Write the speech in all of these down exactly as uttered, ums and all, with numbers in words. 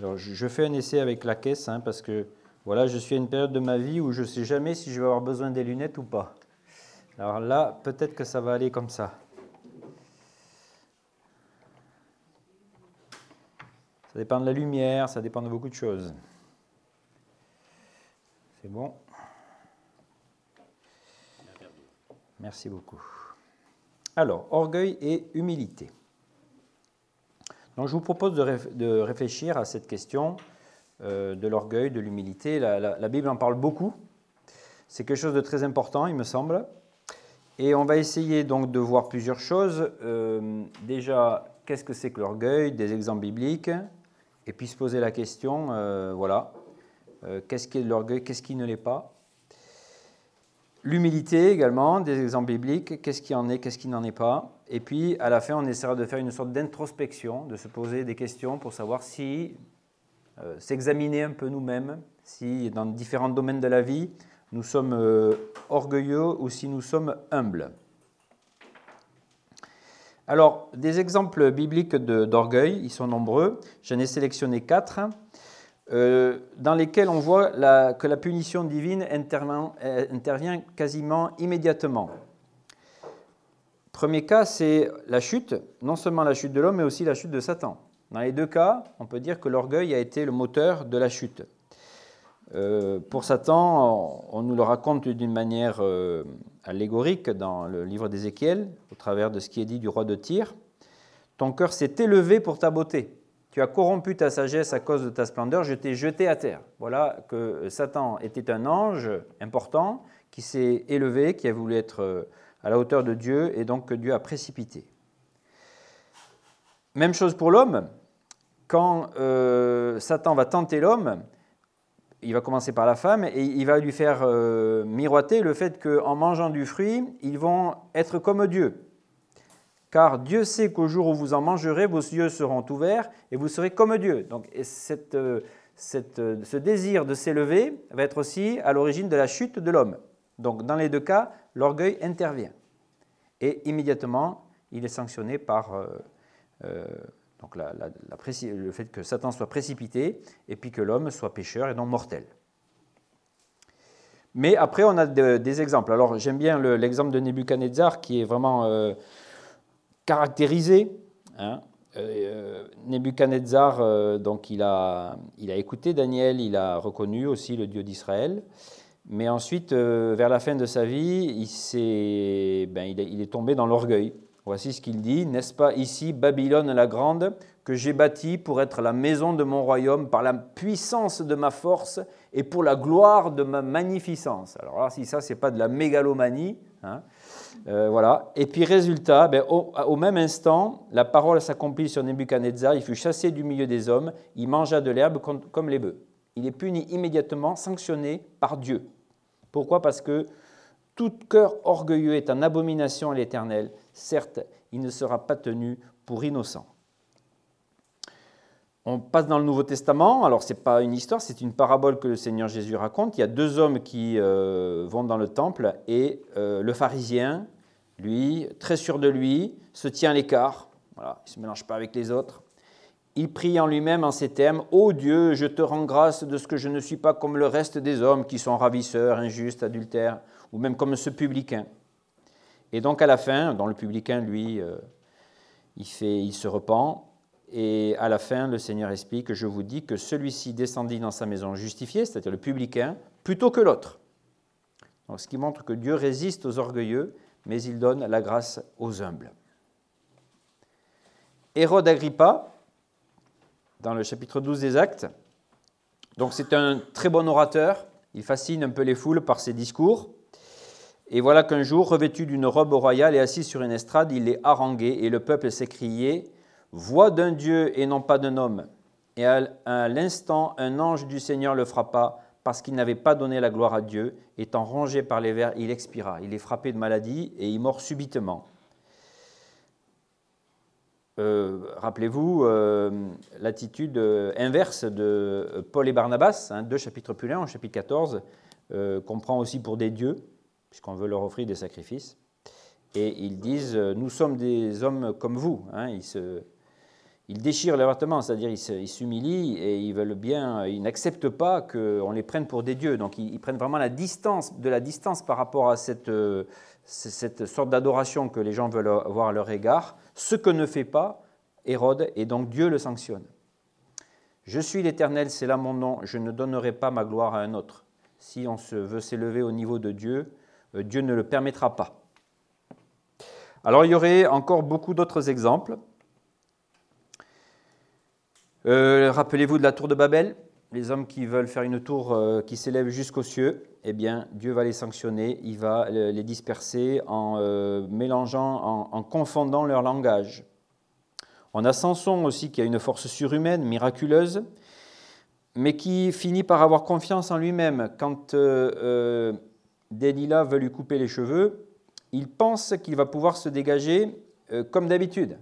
Alors, je, je fais un essai avec la caisse, hein, parce que voilà, je suis à une période de ma vie où je ne sais jamais si je vais avoir besoin des lunettes ou pas. Alors là, peut-être que ça va aller comme ça. Ça dépend de la lumière, ça dépend de beaucoup de choses. C'est bon? Merci beaucoup. Alors, orgueil et humilité. Donc, je vous propose de, réf- de réfléchir à cette question euh, de l'orgueil, de l'humilité. La, la, la Bible en parle beaucoup. C'est quelque chose de très important, il me semble. Et on va essayer donc de voir plusieurs choses. Euh, déjà, qu'est-ce que c'est que l'orgueil? Des exemples bibliques. Et puis se poser la question, euh, voilà, euh, qu'est-ce qui est de l'orgueil, qu'est-ce qui ne l'est pas? L'humilité également, des exemples bibliques, qu'est-ce qui en est, qu'est-ce qui n'en est pas. Et puis, à la fin, on essaiera de faire une sorte d'introspection, de se poser des questions pour savoir si, euh, s'examiner un peu nous-mêmes, si dans différents domaines de la vie, nous sommes euh, orgueilleux ou si nous sommes humbles. Alors, des exemples bibliques de, d'orgueil, ils sont nombreux. J'en ai sélectionné quatre. Euh, dans lesquels on voit la, que la punition divine intervient, intervient quasiment immédiatement. Premier cas, c'est la chute, non seulement la chute de l'homme, mais aussi la chute de Satan. Dans les deux cas, on peut dire que l'orgueil a été le moteur de la chute. Euh, pour Satan, on, on nous le raconte d'une manière euh, allégorique dans le livre d'Ézéchiel, au travers de ce qui est dit du roi de Tyr. Ton cœur s'est élevé pour ta beauté. Tu as corrompu ta sagesse à cause de ta splendeur, je t'ai jeté à terre. Voilà que Satan était un ange important qui s'est élevé, qui a voulu être à la hauteur de Dieu et donc que Dieu a précipité. Même chose pour l'homme. Quand euh, Satan va tenter l'homme, il va commencer par la femme et il va lui faire euh, miroiter le fait qu'en mangeant du fruit, ils vont être comme Dieu. Car Dieu sait qu'au jour où vous en mangerez, vos yeux seront ouverts et vous serez comme Dieu. Donc cette, cette, ce désir de s'élever va être aussi à l'origine de la chute de l'homme. Donc dans les deux cas, l'orgueil intervient. Et immédiatement, il est sanctionné par euh, euh, donc la, la, la, le fait que Satan soit précipité et puis que l'homme soit pécheur et donc mortel. Mais après, on a de, des exemples. Alors j'aime bien le, l'exemple de Nebuchadnezzar qui est vraiment... Euh, caractérisé. Hein. Euh, Nebuchadnezzar, euh, donc il a, il a écouté Daniel, il a reconnu aussi le Dieu d'Israël, mais ensuite, euh, vers la fin de sa vie, il, s'est, ben, il, est, il est tombé dans l'orgueil. Voici ce qu'il dit, n'est-ce pas ici Babylone la grande, que j'ai bâtie pour être la maison de mon royaume par la puissance de ma force et pour la gloire de ma magnificence. Alors là, si ça, ce n'est pas de la mégalomanie, hein, Euh, voilà. Et puis résultat, ben, au, au même instant, la parole s'accomplit sur Nebuchadnezzar, il fut chassé du milieu des hommes, il mangea de l'herbe comme, comme les bœufs. Il est puni immédiatement, sanctionné par Dieu. Pourquoi? Parce que tout cœur orgueilleux est en abomination à l'Éternel. Certes, il ne sera pas tenu pour innocent. On passe dans le Nouveau Testament. Alors, ce n'est pas une histoire, c'est une parabole que le Seigneur Jésus raconte. Il y a deux hommes qui euh, vont dans le temple et euh, le pharisien, lui, très sûr de lui, se tient à l'écart. Voilà, il ne se mélange pas avec les autres. Il prie en lui-même en ces termes, « Ô Dieu, je te rends grâce de ce que je ne suis pas comme le reste des hommes qui sont ravisseurs, injustes, adultères, ou même comme ce publicain. » Et donc à la fin, dans le publicain, lui, euh, il, fait, il se repent. Et à la fin, le Seigneur explique, je vous dis que celui-ci descendit dans sa maison justifié, c'est-à-dire le publicain, plutôt que l'autre. Donc, ce qui montre que Dieu résiste aux orgueilleux, mais il donne la grâce aux humbles. Hérode Agrippa, dans le chapitre douze des Actes, donc c'est un très bon orateur, il fascine un peu les foules par ses discours. Et voilà qu'un jour, revêtu d'une robe royale et assis sur une estrade, il est harangué et le peuple s'écriait « Voix d'un Dieu et non pas d'un homme ». Et à l'instant, un ange du Seigneur le frappa parce qu'il n'avait pas donné la gloire à Dieu. Étant rongé par les vers, il expira. Il est frappé de maladie et il mort subitement. Euh, rappelez-vous euh, l'attitude inverse de Paul et Barnabas, hein, deux chapitres plus loin, au chapitre quatorze, euh, qu'on prend aussi pour des dieux, puisqu'on veut leur offrir des sacrifices. Et ils disent, nous sommes des hommes comme vous. Hein, ils, se, ils déchirent leurs vêtements, c'est-à-dire ils s'humilient et ils veulent bien, ils n'acceptent pas qu'on les prenne pour des dieux. Donc ils, ils prennent vraiment la distance, de la distance par rapport à cette, euh, cette sorte d'adoration que les gens veulent avoir à leur égard, ce que ne fait pas Hérode, et donc Dieu le sanctionne. Je suis l'Éternel, c'est là mon nom, je ne donnerai pas ma gloire à un autre. Si on se veut s'élever au niveau de Dieu, euh, Dieu ne le permettra pas. Alors il y aurait encore beaucoup d'autres exemples. Euh, rappelez-vous de la tour de Babel, les hommes qui veulent faire une tour euh, qui s'élève jusqu'aux cieux, eh bien Dieu va les sanctionner, il va les disperser en euh, mélangeant, en, en confondant leur langage. On a Samson aussi qui a une force surhumaine, miraculeuse, mais qui finit par avoir confiance en lui-même. Quand euh, euh, Delilah veut lui couper les cheveux, il pense qu'il va pouvoir se dégager euh, comme d'habitude,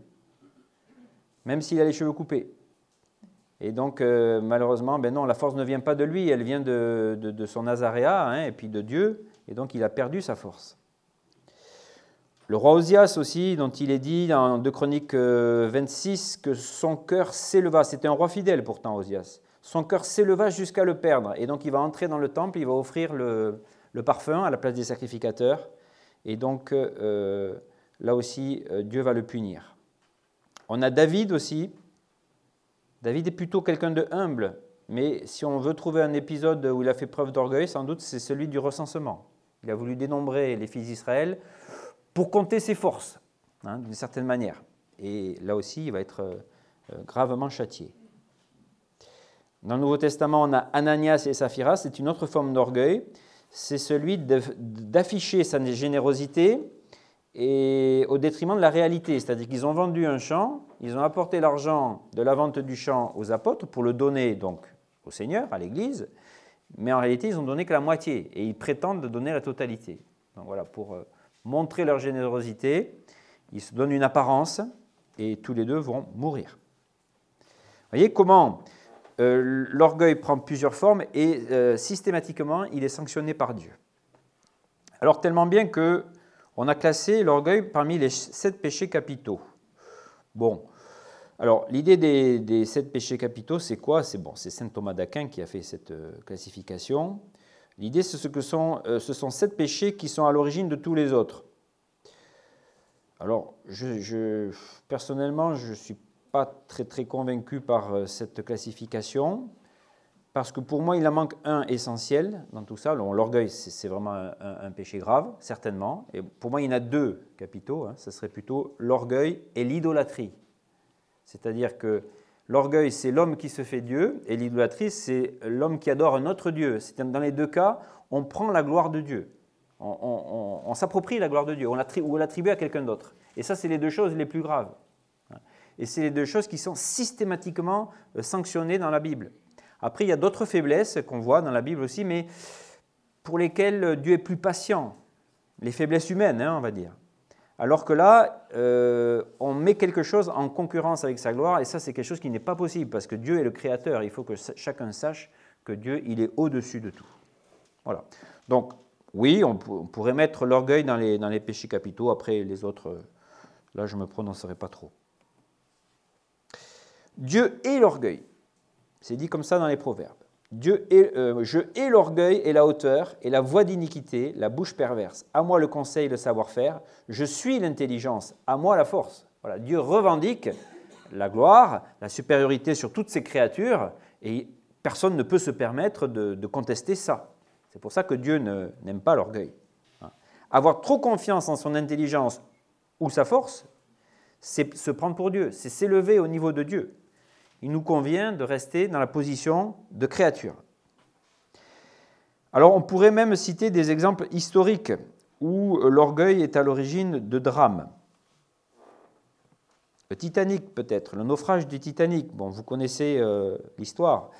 même s'il a les cheveux coupés. Et donc, euh, malheureusement, ben non, la force ne vient pas de lui, elle vient de, de, de son Nazaréa, hein, et puis de Dieu, et donc il a perdu sa force. Le roi Osias aussi, dont il est dit dans deux Chroniques vingt-six que son cœur s'éleva, c'était un roi fidèle pourtant Osias, son cœur s'éleva jusqu'à le perdre, et donc il va entrer dans le temple, il va offrir le, le parfum à la place des sacrificateurs, et donc euh, là aussi Dieu va le punir. On a David aussi. David est plutôt quelqu'un de humble, mais si on veut trouver un épisode où il a fait preuve d'orgueil, sans doute c'est celui du recensement. Il a voulu dénombrer les fils d'Israël pour compter ses forces, hein, d'une certaine manière. Et là aussi, il va être euh, gravement châtié. Dans le Nouveau Testament, on a Ananias et Saphira, c'est une autre forme d'orgueil. C'est celui de, d'afficher sa générosité et au détriment de la réalité. C'est-à-dire qu'ils ont vendu un champ, ils ont apporté l'argent de la vente du champ aux apôtres pour le donner donc au Seigneur, à l'Église, mais en réalité, ils n'ont donné que la moitié et ils prétendent donner la totalité. Donc voilà, pour euh, montrer leur générosité, ils se donnent une apparence et tous les deux vont mourir. Vous voyez comment euh, l'orgueil prend plusieurs formes et euh, systématiquement, il est sanctionné par Dieu. Alors tellement bien que on a classé l'orgueil parmi les sept péchés capitaux. Bon, alors l'idée des, des sept péchés capitaux, c'est quoi? C'est bon, c'est saint Thomas d'Aquin qui a fait cette euh, classification. L'idée, c'est ce que sont, euh, ce sont sept péchés qui sont à l'origine de tous les autres. Alors, je, je, personnellement, je ne suis pas très, très convaincu par euh, cette classification, parce que pour moi, il en manque un essentiel dans tout ça. L'orgueil, c'est vraiment un, un, un péché grave, certainement. Et pour moi, il y en a deux capitaux. Hein. Ce serait plutôt l'orgueil et l'idolâtrie. C'est-à-dire que l'orgueil, c'est l'homme qui se fait Dieu, et l'idolâtrie, c'est l'homme qui adore un autre Dieu. Dans les deux cas, on prend la gloire de Dieu. On, on, on, on s'approprie la gloire de Dieu, on ou on l'attribue à quelqu'un d'autre. Et ça, c'est les deux choses les plus graves. Et c'est les deux choses qui sont systématiquement sanctionnées dans la Bible. Après, il y a d'autres faiblesses qu'on voit dans la Bible aussi, mais pour lesquelles Dieu est plus patient. Les faiblesses humaines, hein, on va dire. Alors que là, euh, on met quelque chose en concurrence avec sa gloire, et ça, c'est quelque chose qui n'est pas possible, parce que Dieu est le Créateur. Il faut que chacun sache que Dieu, il est au-dessus de tout. Voilà. Donc, oui, on, on pourrait mettre l'orgueil dans les, dans les péchés capitaux. Après, les autres, là, je ne me prononcerai pas trop. Dieu est l'orgueil. C'est dit comme ça dans les Proverbes. Dieu est, euh, je hais l'orgueil et la hauteur et la voix d'iniquité, la bouche perverse. À moi le conseil, le savoir-faire. Je suis l'intelligence. À moi la force. Voilà. Dieu revendique la gloire, la supériorité sur toutes ses créatures et personne ne peut se permettre de, de contester ça. C'est pour ça que Dieu ne, n'aime pas l'orgueil. Avoir trop confiance en son intelligence ou sa force, c'est se prendre pour Dieu, c'est s'élever au niveau de Dieu. Il nous convient de rester dans la position de créature. Alors, on pourrait même citer des exemples historiques où l'orgueil est à l'origine de drames. Le Titanic, peut-être, le naufrage du Titanic. Bon, vous connaissez euh, l'histoire.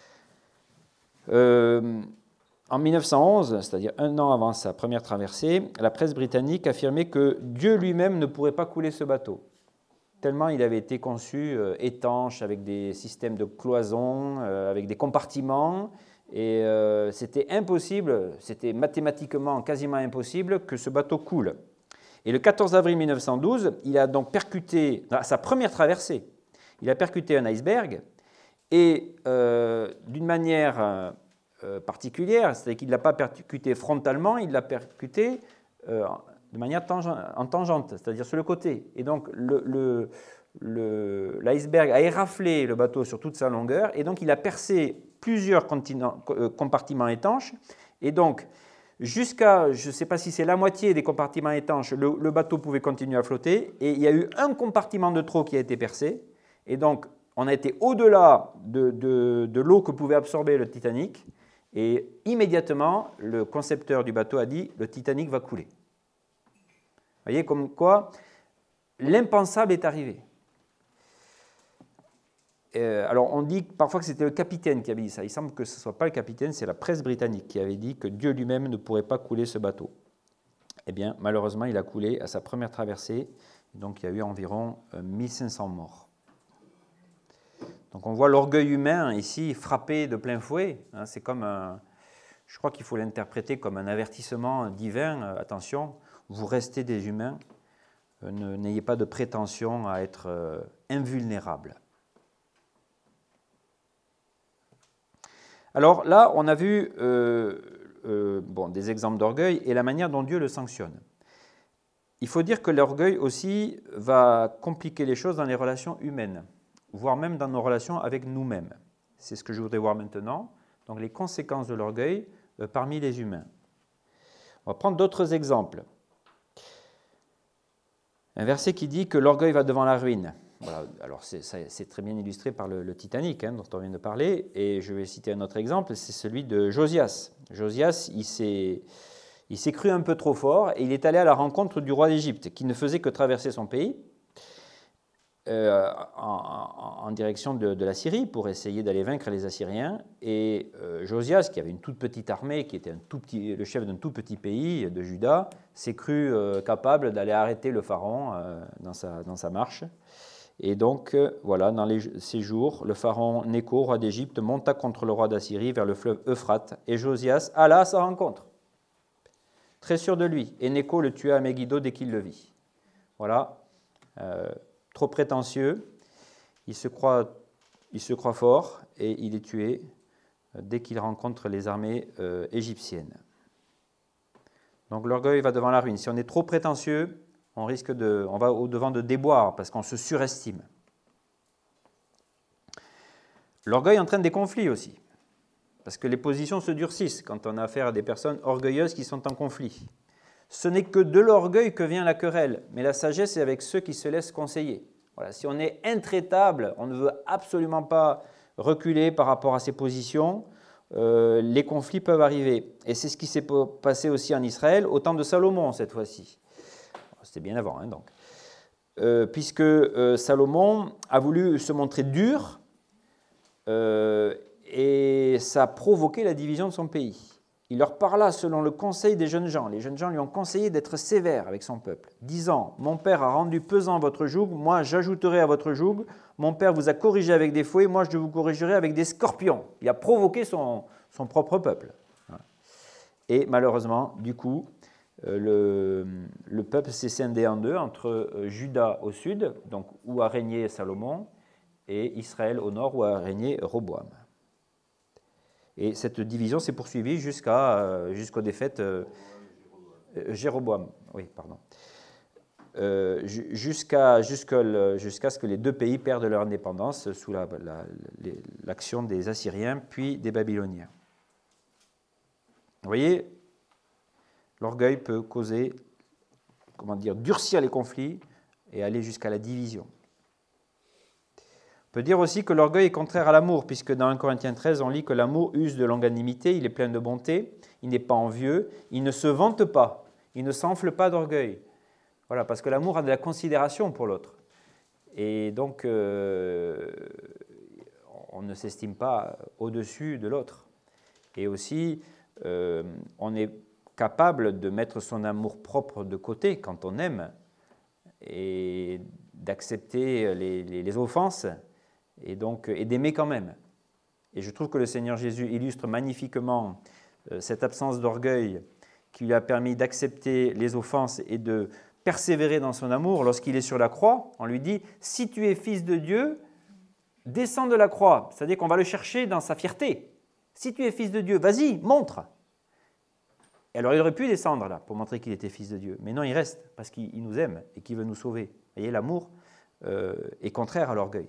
Euh, en mille neuf cent onze, c'est-à-dire un an avant sa première traversée, la presse britannique affirmait que Dieu lui-même ne pourrait pas couler ce bateau. Tellement il avait été conçu euh, étanche, avec des systèmes de cloisons, euh, avec des compartiments, et euh, c'était impossible, c'était mathématiquement quasiment impossible que ce bateau coule. Et le quatorze avril mille neuf cent douze, il a donc percuté, à sa première traversée, il a percuté un iceberg, et euh, d'une manière euh, particulière, c'est-à-dire qu'il ne l'a pas percuté frontalement, il l'a percuté euh, de manière tangente, en tangente, c'est-à-dire sur le côté. Et donc le, le, le, l'iceberg a éraflé le bateau sur toute sa longueur, et donc il a percé plusieurs euh, compartiments étanches, et donc jusqu'à, je ne sais pas si c'est la moitié des compartiments étanches, le, le bateau pouvait continuer à flotter, et il y a eu un compartiment de trop qui a été percé, et donc on a été au-delà de, de, de l'eau que pouvait absorber le Titanic, et immédiatement, le concepteur du bateau a dit « le Titanic va couler ». Vous voyez comme quoi l'impensable est arrivé. Euh, alors on dit parfois que c'était le capitaine qui avait dit ça. Il semble que ce ne soit pas le capitaine, c'est la presse britannique qui avait dit que Dieu lui-même ne pourrait pas couler ce bateau. Eh bien, malheureusement, il a coulé à sa première traversée, donc il y a eu environ mille cinq cents morts. Donc on voit l'orgueil humain ici frappé de plein fouet. Hein, c'est comme un, je crois qu'il faut l'interpréter comme un avertissement divin. Euh, attention, vous restez des humains, euh, ne, n'ayez pas de prétention à être euh, invulnérables. Alors là, on a vu euh, euh, bon, des exemples d'orgueil et la manière dont Dieu le sanctionne. Il faut dire que l'orgueil aussi va compliquer les choses dans les relations humaines, voire même dans nos relations avec nous-mêmes. C'est ce que je voudrais voir maintenant. Donc les conséquences de l'orgueil euh, parmi les humains. On va prendre d'autres exemples. Un verset qui dit que l'orgueil va devant la ruine. Voilà. Alors c'est, c'est très bien illustré par le, le Titanic, hein, dont on vient de parler, et je vais citer un autre exemple, c'est celui de Josias. Josias, il s'est, il s'est cru un peu trop fort, et il est allé à la rencontre du roi d'Égypte, qui ne faisait que traverser son pays, Euh, en, en direction de, de la Syrie pour essayer d'aller vaincre les Assyriens. Et euh, Josias, qui avait une toute petite armée, qui était un tout petit, le chef d'un tout petit pays de Juda, s'est cru euh, capable d'aller arrêter le pharaon euh, dans, sa, dans sa marche. Et donc, euh, voilà, dans les, ces jours, le pharaon Nécho, roi d'Égypte, monta contre le roi d'Assyrie vers le fleuve Euphrate, et Josias alla à sa rencontre, très sûr de lui. Et Nécho le tua à Megiddo dès qu'il le vit. Voilà. Euh, trop prétentieux, il se croit, il se croit fort et il est tué dès qu'il rencontre les armées euh, égyptiennes. Donc l'orgueil va devant la ruine. Si on est trop prétentieux, on risque de, on va au-devant de déboires parce qu'on se surestime. L'orgueil entraîne des conflits aussi, parce que les positions se durcissent quand on a affaire à des personnes orgueilleuses qui sont en conflit. Ce n'est que de l'orgueil que vient la querelle, mais la sagesse est avec ceux qui se laissent conseiller. Voilà, si on est intraitable, on ne veut absolument pas reculer par rapport à ses positions, euh, les conflits peuvent arriver. Et c'est ce qui s'est passé aussi en Israël au temps de Salomon cette fois-ci. C'était bien avant, hein, donc. Euh, puisque euh, Salomon a voulu se montrer dur euh, et ça a provoqué la division de son pays. Il leur parla selon le conseil des jeunes gens. Les jeunes gens lui ont conseillé d'être sévère avec son peuple, disant « Mon père a rendu pesant votre joug, moi j'ajouterai à votre joug. Mon père vous a corrigé avec des fouets, moi je vous corrigerai avec des scorpions. » Il a provoqué son, son propre peuple. Et malheureusement, du coup, le, le peuple s'est scindé en deux, entre Juda au sud, donc où a régné Salomon, et Israël au nord, où a régné Roboam. Et cette division s'est poursuivie jusqu'à, euh, jusqu'aux défaites euh, euh, Jéroboam, oui, pardon, euh, jusqu'à, jusqu'à, le, jusqu'à ce que les deux pays perdent leur indépendance sous la, la, les, l'action des Assyriens puis des Babyloniens. Vous voyez, l'orgueil peut causer, comment dire, durcir les conflits et aller jusqu'à la division. On peut dire aussi que l'orgueil est contraire à l'amour, puisque dans un Corinthiens treize, on lit que l'amour use de longanimité, il est plein de bonté, il n'est pas envieux, il ne se vante pas, il ne s'enfle pas d'orgueil. Voilà, parce que l'amour a de la considération pour l'autre. Et donc, euh, on ne s'estime pas au-dessus de l'autre. Et aussi, euh, on est capable de mettre son amour propre de côté quand on aime, et d'accepter les, les, les offenses, et donc et d'aimer quand même. Et je trouve que le Seigneur Jésus illustre magnifiquement euh, cette absence d'orgueil qui lui a permis d'accepter les offenses et de persévérer dans son amour. Lorsqu'il est sur la croix, on lui dit « Si tu es fils de Dieu, descend de la croix, c'est-à-dire qu'on va le chercher dans sa fierté. Si tu es fils de Dieu, vas-y, montre. Et alors il aurait pu descendre là pour montrer qu'il était fils de Dieu. Mais non, il reste parce qu'il nous aime et qu'il veut nous sauver. Vous voyez, l'amour euh, est contraire à l'orgueil.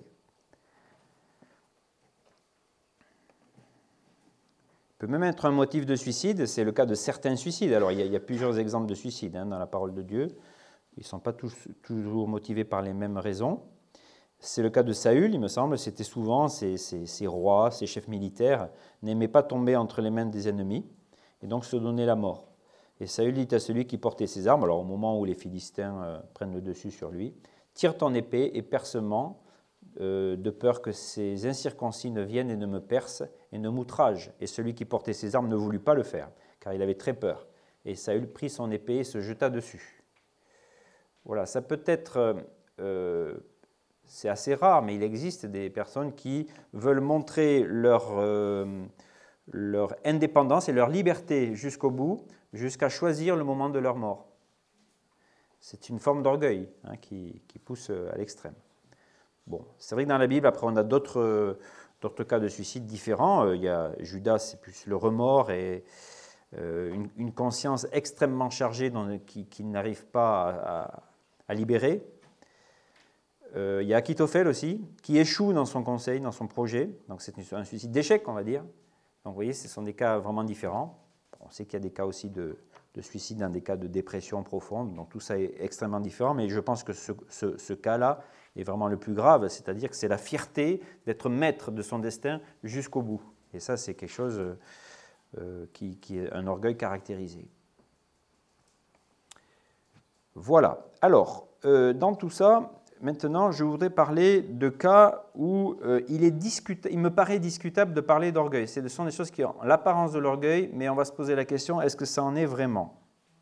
Il peut même être un motif de suicide, c'est le cas de certains suicides. Alors il y a, il y a plusieurs exemples de suicides hein, dans la parole de Dieu. Ils ne sont pas tous, toujours motivés par les mêmes raisons. C'est le cas de Saül, il me semble, c'était souvent ces, ces, ces rois, ces chefs militaires n'aimaient pas tomber entre les mains des ennemis et donc se donner la mort. Et Saül dit à celui qui portait ses armes, alors au moment où les Philistins euh, prennent le dessus sur lui, « Tire ton épée et perce-moi, euh, de peur que ces incirconcis ne viennent et ne me percent et ne m'outragent. » Et celui qui portait ses armes ne voulut pas le faire, car il avait très peur. Et Saül prit son épée et se jeta dessus. Voilà, ça peut être... Euh, c'est assez rare, mais il existe des personnes qui veulent montrer leur, euh, leur indépendance et leur liberté jusqu'au bout, jusqu'à choisir le moment de leur mort. C'est une forme d'orgueil hein, qui, qui pousse à l'extrême. Bon, c'est vrai que dans la Bible, après, on a d'autres, d'autres cas de suicide différents. Il y a Judas, c'est plus le remords et euh, une, une conscience extrêmement chargée dont, qui, qui n'arrive pas à, à, à libérer. Euh, il y a Achitophel aussi, qui échoue dans son conseil, dans son projet. Donc c'est un suicide d'échec, on va dire. Donc vous voyez, ce sont des cas vraiment différents. On sait qu'il y a des cas aussi de, de suicide dans des cas de dépression profonde. Donc tout ça est extrêmement différent. Mais je pense que ce, ce, ce cas-là est vraiment le plus grave. C'est-à-dire que c'est la fierté d'être maître de son destin jusqu'au bout. Et ça, c'est quelque chose euh, qui, qui est un orgueil caractérisé. Voilà. Alors, euh, dans tout ça... Maintenant, je voudrais parler de cas où euh, il, est discuta- il me paraît discutable de parler d'orgueil. Ce sont des choses qui ont l'apparence de l'orgueil, mais on va se poser la question, est-ce que ça en est vraiment?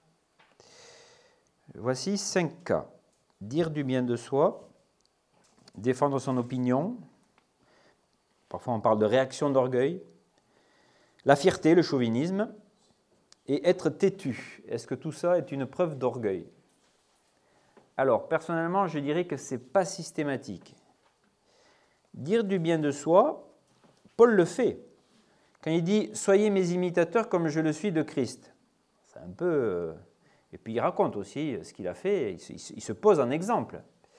Voici cinq cas. Dire du bien de soi, défendre son opinion, parfois on parle de réaction d'orgueil, la fierté, le chauvinisme, et être têtu. Est-ce que tout ça est une preuve d'orgueil? Alors, personnellement, je dirais que ce n'est pas systématique. Dire du bien de soi, Paul le fait. Quand il dit « Soyez mes imitateurs comme je le suis de Christ », c'est un peu... Et puis il raconte aussi ce qu'il a fait, il se pose en exemple.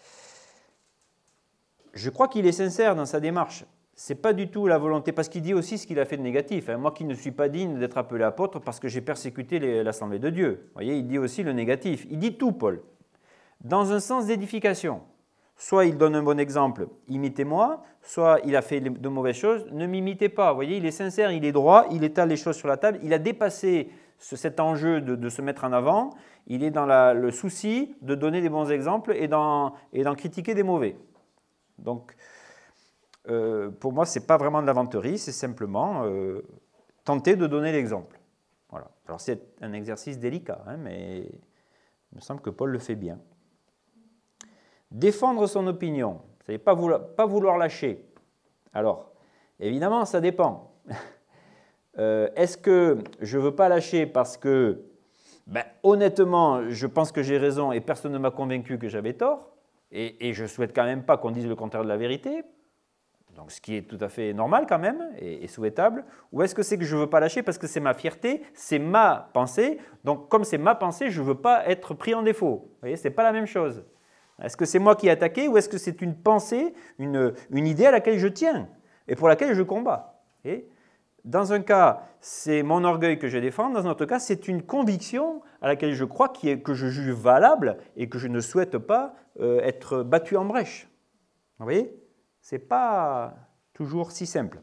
Je crois qu'il est sincère dans sa démarche. Ce n'est pas du tout la volonté, parce qu'il dit aussi ce qu'il a fait de négatif. Moi qui ne suis pas digne d'être appelé apôtre parce que j'ai persécuté l'Assemblée de Dieu. Vous voyez, il dit aussi le négatif. Il dit tout, Paul. Dans un sens d'édification. Soit il donne un bon exemple, imitez-moi, soit il a fait de mauvaises choses, ne m'imitez pas. Vous voyez, il est sincère, il est droit, il étale les choses sur la table, il a dépassé ce, cet enjeu de, de se mettre en avant, il est dans la, le souci de donner des bons exemples et d'en, et d'en critiquer des mauvais. Donc, euh, pour moi, ce n'est pas vraiment de la vanterie, c'est simplement euh, tenter de donner l'exemple. Voilà. Alors, c'est un exercice délicat, hein, mais il me semble que Paul le fait bien. Défendre son opinion, c'est pas vouloir, pas vouloir lâcher. Alors, évidemment, ça dépend. euh, est-ce que je ne veux pas lâcher parce que, ben, honnêtement, je pense que j'ai raison et personne ne m'a convaincu que j'avais tort, et, et je ne souhaite quand même pas qu'on dise le contraire de la vérité, donc ce qui est tout à fait normal quand même et, et souhaitable, ou est-ce que c'est que je ne veux pas lâcher parce que c'est ma fierté, c'est ma pensée, donc comme c'est ma pensée, je ne veux pas être pris en défaut. Vous voyez, ce n'est pas la même chose. Est-ce que c'est moi qui ai attaqué ou est-ce que c'est une pensée, une, une idée à laquelle je tiens et pour laquelle je combats? Et dans un cas, c'est mon orgueil que je défends. Dans un autre cas, c'est une conviction à laquelle je crois, qui est, que je juge valable et que je ne souhaite pas euh, être battu en brèche. Vous voyez? Ce n'est pas toujours si simple.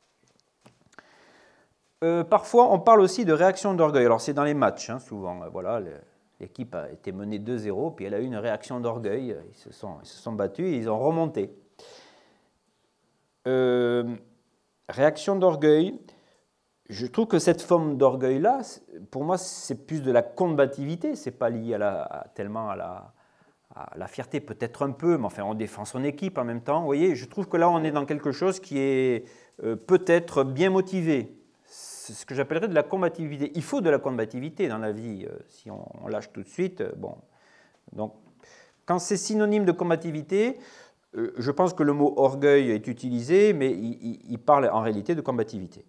Euh, parfois, on parle aussi de réaction d'orgueil. Alors, c'est dans les matchs, hein, souvent. Voilà, le, L'équipe a été menée deux zéro, puis elle a eu une réaction d'orgueil. Ils se sont, ils se sont battus et ils ont remonté. Euh, réaction d'orgueil, je trouve que cette forme d'orgueil-là, pour moi, c'est plus de la combativité. Ce n'est pas lié à la, à, tellement à la, à la fierté, peut-être un peu, mais enfin, on défend son équipe en même temps. Vous voyez, je trouve que là, on est dans quelque chose qui est euh, peut-être bien motivé. C'est ce que j'appellerais de la combativité. Il faut de la combativité dans la vie. Si on, on lâche tout de suite, bon. Donc, quand c'est synonyme de combativité, Euh, je pense que le mot orgueil est utilisé, mais il, il, il parle en réalité de combativité.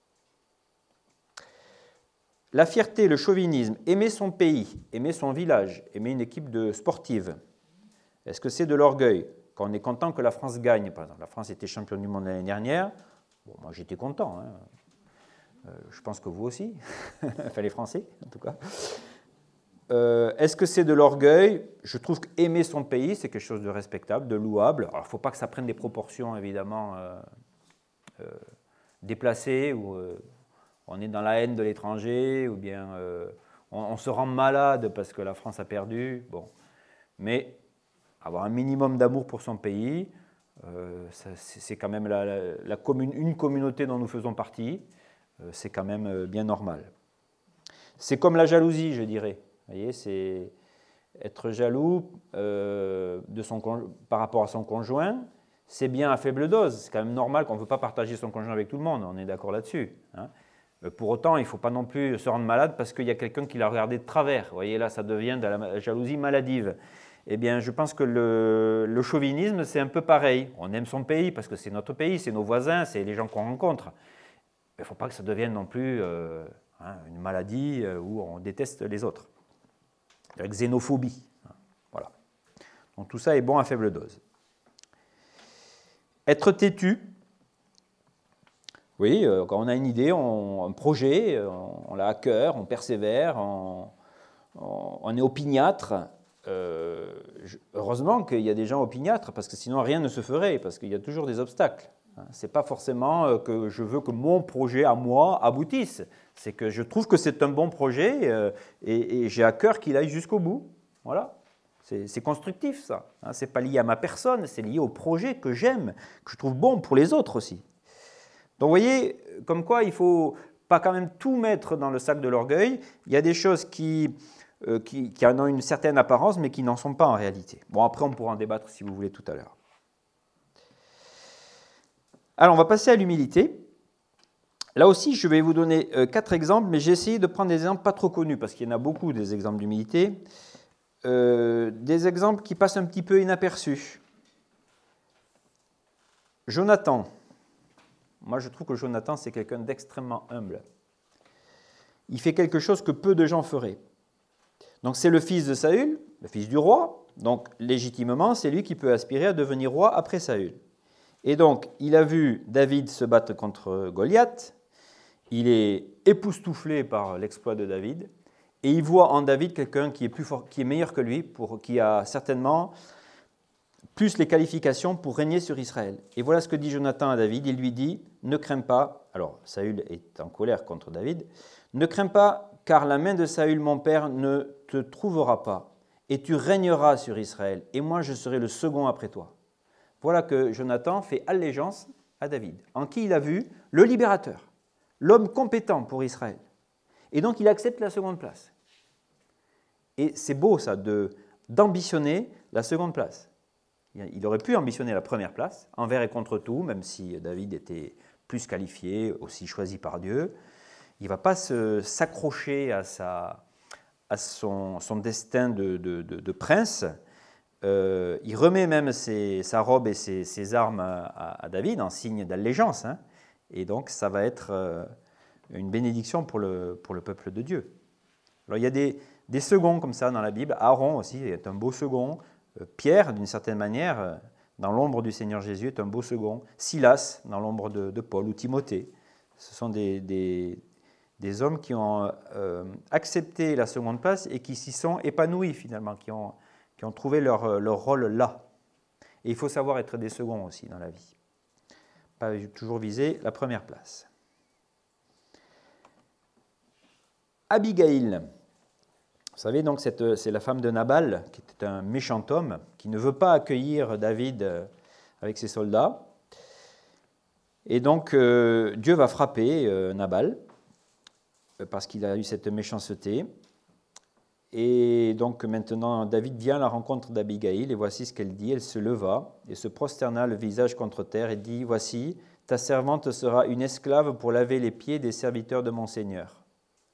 La fierté, le chauvinisme, aimer son pays, aimer son village, aimer une équipe de sportive, est-ce que c'est de l'orgueil? Quand on est content que la France gagne, par exemple, la France était championne du monde l'année dernière, bon, moi j'étais content, hein. euh, je pense que vous aussi, enfin les Français en tout cas. Euh, est-ce que c'est de l'orgueil? Je trouve qu'aimer son pays, c'est quelque chose de respectable, de louable. Alors il ne faut pas que ça prenne des proportions évidemment euh, euh, déplacées, ou euh, on est dans la haine de l'étranger, ou bien euh, on, on se rend malade parce que la France a perdu. Bon. Mais avoir un minimum d'amour pour son pays, euh, ça, c'est, c'est quand même la, la, la commune, une communauté dont nous faisons partie, euh, c'est quand même euh, bien normal. C'est comme la jalousie, je dirais. Vous voyez, c'est être jaloux euh, de son, par rapport à son conjoint, c'est bien à faible dose. C'est quand même normal qu'on ne veut pas partager son conjoint avec tout le monde, on est d'accord là-dessus, hein. Pour autant, il ne faut pas non plus se rendre malade parce qu'il y a quelqu'un qui l'a regardé de travers. Vous voyez, là, ça devient de la jalousie maladive. Eh bien, je pense que le, le chauvinisme, c'est un peu pareil. On aime son pays parce que c'est notre pays, c'est nos voisins, c'est les gens qu'on rencontre. Il ne faut pas que ça devienne non plus euh, hein, une maladie où on déteste les autres. La xénophobie. Voilà. Donc tout ça est bon à faible dose. Être têtu. Oui, euh, quand on a une idée, on, un projet, on, on l'a à cœur, on persévère, on, on, on est opiniâtre. Euh, je, heureusement qu'il y a des gens opiniâtres, parce que sinon rien ne se ferait, parce qu'il y a toujours des obstacles. Ce n'est pas forcément que je veux que mon projet à moi aboutisse, c'est que je trouve que c'est un bon projet euh, et, et j'ai à cœur qu'il aille jusqu'au bout. Voilà, c'est, c'est constructif ça. Hein, ce n'est pas lié à ma personne, c'est lié au projet que j'aime, que je trouve bon pour les autres aussi. Donc vous voyez, comme quoi il ne faut pas quand même tout mettre dans le sac de l'orgueil. Il y a des choses qui, euh, qui, qui en ont une certaine apparence, mais qui n'en sont pas en réalité. Bon, après on pourra en débattre si vous voulez tout à l'heure. Alors, on va passer à l'humilité. Là aussi, je vais vous donner euh, quatre exemples, mais j'ai essayé de prendre des exemples pas trop connus, parce qu'il y en a beaucoup des exemples d'humilité. Euh, des exemples qui passent un petit peu inaperçus. Jonathan. Moi, je trouve que Jonathan, c'est quelqu'un d'extrêmement humble. Il fait quelque chose que peu de gens feraient. Donc, c'est le fils de Saül, le fils du roi. Donc, légitimement, c'est lui qui peut aspirer à devenir roi après Saül. Et donc, il a vu David se battre contre Goliath, il est époustouflé par l'exploit de David, et il voit en David quelqu'un qui est plus fort, qui est meilleur que lui, pour, qui a certainement plus les qualifications pour régner sur Israël. Et voilà ce que dit Jonathan à David, il lui dit, ne crains pas, alors Saül est en colère contre David, ne crains pas, car la main de Saül, mon père, ne te trouvera pas, et tu régneras sur Israël, et moi je serai le second après toi. Voilà que Jonathan fait allégeance à David, en qui il a vu le libérateur, l'homme compétent pour Israël. Et donc il accepte la seconde place. Et c'est beau ça, de, d'ambitionner la seconde place. Il aurait pu ambitionner la première place, envers et contre tout, même si David était plus qualifié, aussi choisi par Dieu. Il ne va pas se, s'accrocher à, sa, à son, son destin de, de, de, de prince. Euh, il remet même ses, sa robe et ses, ses armes à, à David en signe d'allégeance. Hein, et donc, ça va être euh, une bénédiction pour le, pour le peuple de Dieu. Alors, il y a des, des seconds comme ça dans la Bible. Aaron aussi est un beau second. Euh, Pierre, d'une certaine manière, euh, dans l'ombre du Seigneur Jésus, est un beau second. Silas, dans l'ombre de, de Paul, ou Timothée. Ce sont des, des, des hommes qui ont euh, accepté la seconde place et qui s'y sont épanouis finalement, qui ont... qui ont trouvé leur, leur rôle là. Et il faut savoir être des seconds aussi dans la vie. Pas toujours viser la première place. Abigail. Vous savez, donc, cette, c'est la femme de Nabal, qui était un méchant homme, qui ne veut pas accueillir David avec ses soldats. Et donc, euh, Dieu va frapper euh, Nabal, parce qu'il a eu cette méchanceté. Et donc maintenant, David vient à la rencontre d'Abigail, et voici ce qu'elle dit. Elle se leva et se prosterna le visage contre terre et dit, « Voici, ta servante sera une esclave pour laver les pieds des serviteurs de mon Seigneur. »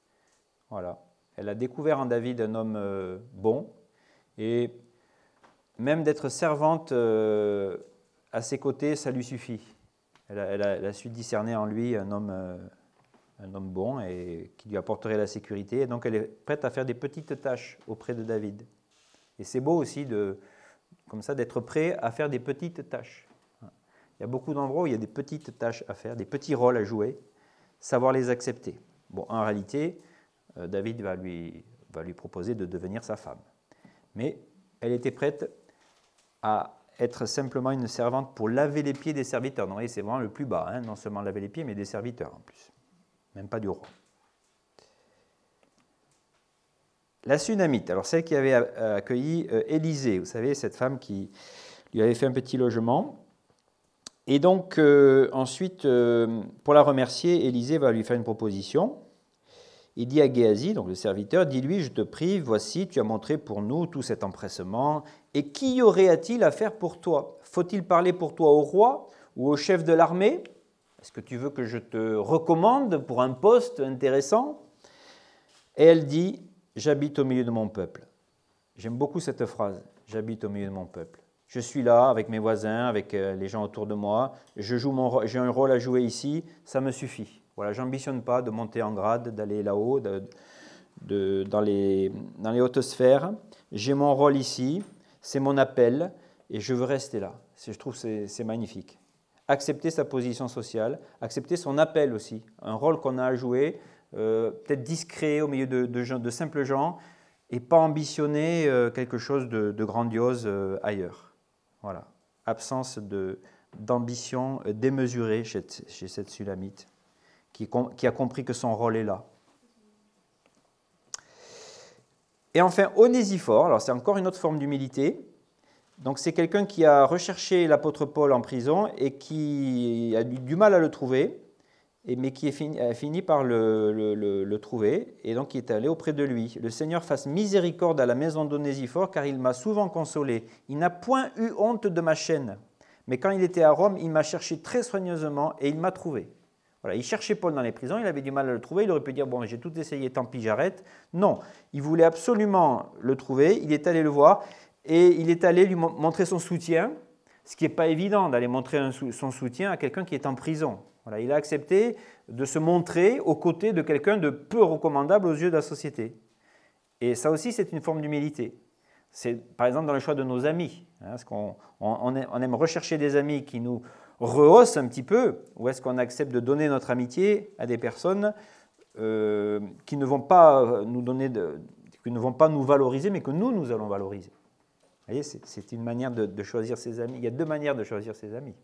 Voilà. Elle a découvert en David un homme bon, et même d'être servante euh, à ses côtés, ça lui suffit. Elle a, elle a, elle a su discerner en lui un homme, euh, un homme bon et qui lui apporterait la sécurité. Et donc elle est prête à faire des petites tâches auprès de David. Et c'est beau aussi de, comme ça, d'être prêt à faire des petites tâches. Il y a beaucoup d'endroits où il y a des petites tâches à faire, des petits rôles à jouer, savoir les accepter. Bon, en réalité, euh, David va lui, va lui proposer de devenir sa femme. Mais elle était prête à être simplement une servante pour laver les pieds des serviteurs. Donc, c'est vraiment le plus bas, hein, non seulement laver les pieds, mais des serviteurs en plus, même pas du roi. La Sunamite, alors celle qui avait accueilli Élisée, vous savez, cette femme qui lui avait fait un petit logement. Et donc, euh, ensuite, euh, pour la remercier, Élisée va lui faire une proposition. Il dit à Géasi, donc le serviteur, « Dis-lui, je te prie, voici, tu as montré pour nous tout cet empressement, et qui y aurait-il à faire pour toi? Faut-il parler pour toi au roi ou au chef de l'armée? Est-ce que tu veux que je te recommande pour un poste intéressant ?» Et elle dit, « J'habite au milieu de mon peuple. » J'aime beaucoup cette phrase, « J'habite au milieu de mon peuple. » Je suis là avec mes voisins, avec les gens autour de moi, je joue mon, j'ai un rôle à jouer ici, ça me suffit. Voilà, j'ambitionne pas de monter en grade, d'aller là-haut, de, de, dans, les, dans les hautes sphères. J'ai mon rôle ici, c'est mon appel, et je veux rester là. Je trouve que c'est, c'est magnifique. Accepter sa position sociale, accepter son appel aussi, un rôle qu'on a à jouer, euh, peut-être discret au milieu de, de, de simples gens, et pas ambitionner euh, quelque chose de, de grandiose euh, ailleurs. Voilà, absence de, d'ambition démesurée chez, chez cette Sulamite, qui, qui a compris que son rôle est là. Et enfin, Onésiphore, alors c'est encore une autre forme d'humilité. Donc c'est quelqu'un qui a recherché l'apôtre Paul en prison et qui a eu du mal à le trouver, et, mais qui est fini, a fini par le, le, le, le trouver, et donc il est allé auprès de lui. « Le Seigneur fasse miséricorde à la maison d'Onésiphore, car il m'a souvent consolé. Il n'a point eu honte de ma chaîne. Mais quand il était à Rome, il m'a cherché très soigneusement, et il m'a trouvé. » Voilà, il cherchait Paul dans les prisons, il avait du mal à le trouver, il aurait pu dire « bon, j'ai tout essayé, tant pis, j'arrête ». Non, il voulait absolument le trouver, il est allé le voir, et il est allé lui montrer son soutien, ce qui n'est pas évident d'aller montrer un, son soutien à quelqu'un qui est en prison. Voilà, il a accepté de se montrer aux côtés de quelqu'un de peu recommandable aux yeux de la société. Et ça aussi, c'est une forme d'humilité. C'est par exemple dans le choix de nos amis. Hein, parce qu'on on, on aime rechercher des amis qui nous rehaussent un petit peu, ou est-ce qu'on accepte de donner notre amitié à des personnes euh, qui ne vont pas nous donner, de, qui ne vont pas nous valoriser, mais que nous, nous allons valoriser. Vous voyez, c'est, c'est une manière de, de choisir ses amis. Il y a deux manières de choisir ses amis.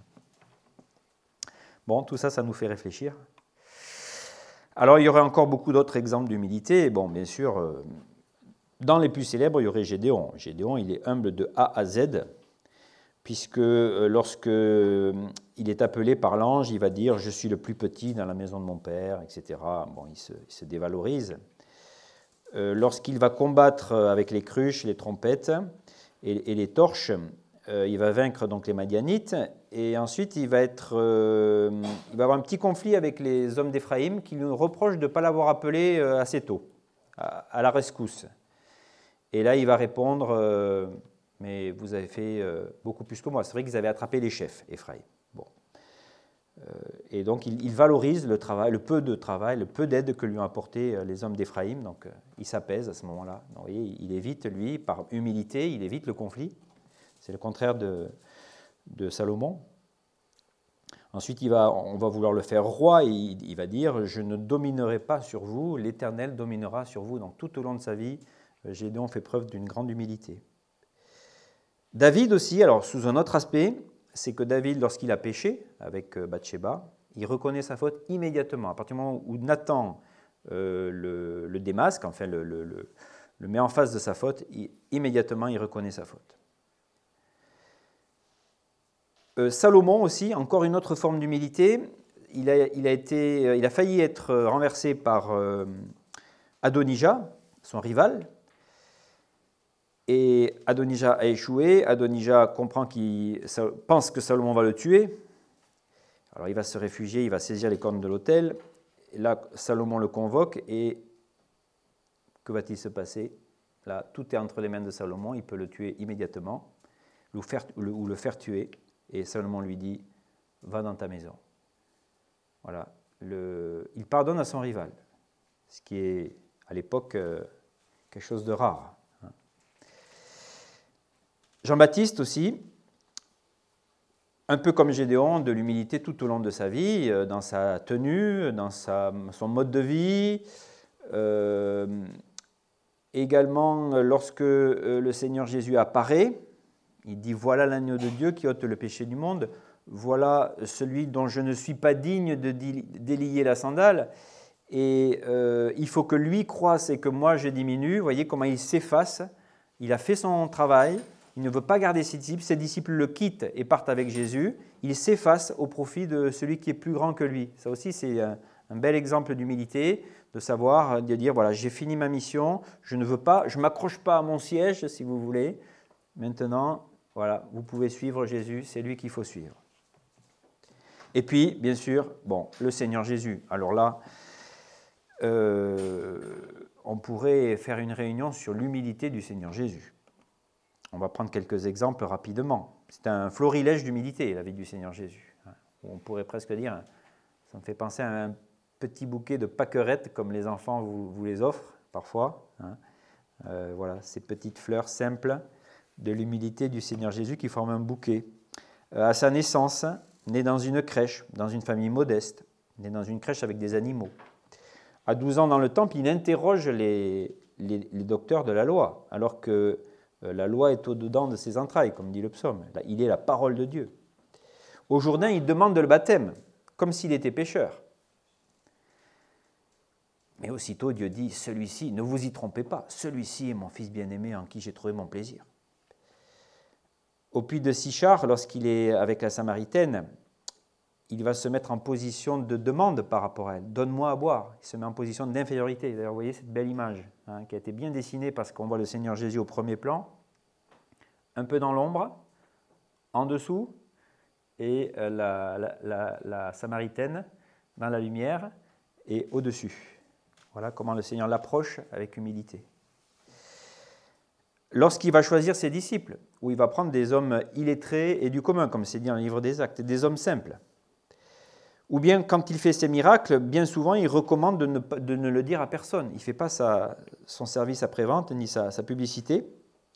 Bon, tout ça, ça nous fait réfléchir. Alors, il y aurait encore beaucoup d'autres exemples d'humilité. Bon, bien sûr, euh, dans les plus célèbres, il y aurait Gédéon. Gédéon, il est humble de A à Z, puisque euh, lorsque euh, il est appelé par l'ange, il va dire « Je suis le plus petit dans la maison de mon père », et cetera. Bon, il se, il se dévalorise. Euh, lorsqu'il va combattre avec les cruches, les trompettes et, et les torches, Euh, il va vaincre donc les Madianites, et ensuite il va, être, euh, il va avoir un petit conflit avec les hommes d'Éphraïm qui lui reprochent de ne pas l'avoir appelé euh, assez tôt, à, à la rescousse. Et là il va répondre euh, « mais vous avez fait euh, beaucoup plus que moi ». C'est vrai qu'ils avaient attrapé les chefs, Éphraïm. Bon. Euh, et donc il, il valorise le travail, le peu de travail, le peu d'aide que lui ont apporté les hommes d'Éphraïm, donc euh, il s'apaise à ce moment-là. Donc, vous voyez, il évite, lui, par humilité, il évite le conflit. C'est le contraire de, de Salomon. Ensuite, il va, on va vouloir le faire roi, et il, il va dire « Je ne dominerai pas sur vous, l'Éternel dominera sur vous ». Donc tout au long de sa vie, Gédéon fait preuve d'une grande humilité. David aussi, alors sous un autre aspect, c'est que David, lorsqu'il a péché avec Bathsheba, il reconnaît sa faute immédiatement. À partir du moment où Nathan euh, le, le démasque, enfin le, le, le, le met en face de sa faute, il, immédiatement il reconnaît sa faute. Salomon aussi, encore une autre forme d'humilité, il a, il a, été, il a failli être renversé par euh, Adonijah, son rival, et Adonijah a échoué. Adonijah comprend qu'il pense que Salomon va le tuer, alors il va se réfugier, il va saisir les cornes de l'autel, et là Salomon le convoque, et que va-t-il se passer? là, tout est entre les mains de Salomon, il peut le tuer immédiatement, ou, faire, ou, le, ou le faire tuer, et Salomon lui dit, va dans ta maison. Voilà, le, il pardonne à son rival, ce qui est à l'époque euh, quelque chose de rare. Hein. Jean-Baptiste aussi, un peu comme Gédéon, de l'humilité tout au long de sa vie, euh, dans sa tenue, dans sa, son mode de vie. Euh, également, lorsque euh, le Seigneur Jésus apparaît, il dit « Voilà l'agneau de Dieu qui ôte le péché du monde. Voilà celui dont je ne suis pas digne de délier la sandale. Et euh, il faut que lui croisse et que moi je diminue. » Vous voyez comment il s'efface. Il a fait son travail. Il ne veut pas garder ses disciples. Ses disciples le quittent et partent avec Jésus. Il s'efface au profit de celui qui est plus grand que lui. Ça aussi, c'est un, un bel exemple d'humilité, de savoir, de dire, voilà, j'ai fini ma mission. Je ne veux pas, je ne m'accroche pas à mon siège, si vous voulez. Maintenant, voilà, vous pouvez suivre Jésus. C'est lui qu'il faut suivre. Et puis, bien sûr, bon, le Seigneur Jésus. Alors là, euh, on pourrait faire une réunion sur l'humilité du Seigneur Jésus. On va prendre quelques exemples rapidement. C'est un florilège d'humilité, la vie du Seigneur Jésus. On pourrait presque dire, ça me fait penser à un petit bouquet de pâquerettes, comme les enfants vous, vous les offrent parfois. Hein. Euh, voilà, ces petites fleurs simples de l'humilité du Seigneur Jésus qui forment un bouquet. Euh, à sa naissance, né dans une crèche, dans une famille modeste, né dans une crèche avec des animaux. À douze ans dans le temple, il interroge les, les, les docteurs de la loi, alors que euh, la loi est au-dedans de ses entrailles, comme dit le psaume. Là, il est la parole de Dieu. Au Jourdain, il demande le baptême, comme s'il était pécheur. Mais aussitôt, Dieu dit, celui-ci, ne vous y trompez pas, celui-ci est mon fils bien-aimé en qui j'ai trouvé mon plaisir. Au puits de Sichar, lorsqu'il est avec la Samaritaine, il va se mettre en position de demande par rapport à elle. Donne-moi à boire. Il se met en position d'infériorité. D'ailleurs, vous voyez cette belle image hein, qui a été bien dessinée parce qu'on voit le Seigneur Jésus au premier plan, un peu dans l'ombre, en dessous, et la, la, la, la Samaritaine dans la lumière et au-dessus. Voilà comment le Seigneur l'approche avec humilité. Lorsqu'il va choisir ses disciples, où il va prendre des hommes illettrés et du commun, comme c'est dit dans le livre des Actes, des hommes simples. Ou bien, quand il fait ses miracles, bien souvent, il recommande de ne, de ne le dire à personne. Il ne fait pas sa, son service après-vente, ni sa, sa publicité.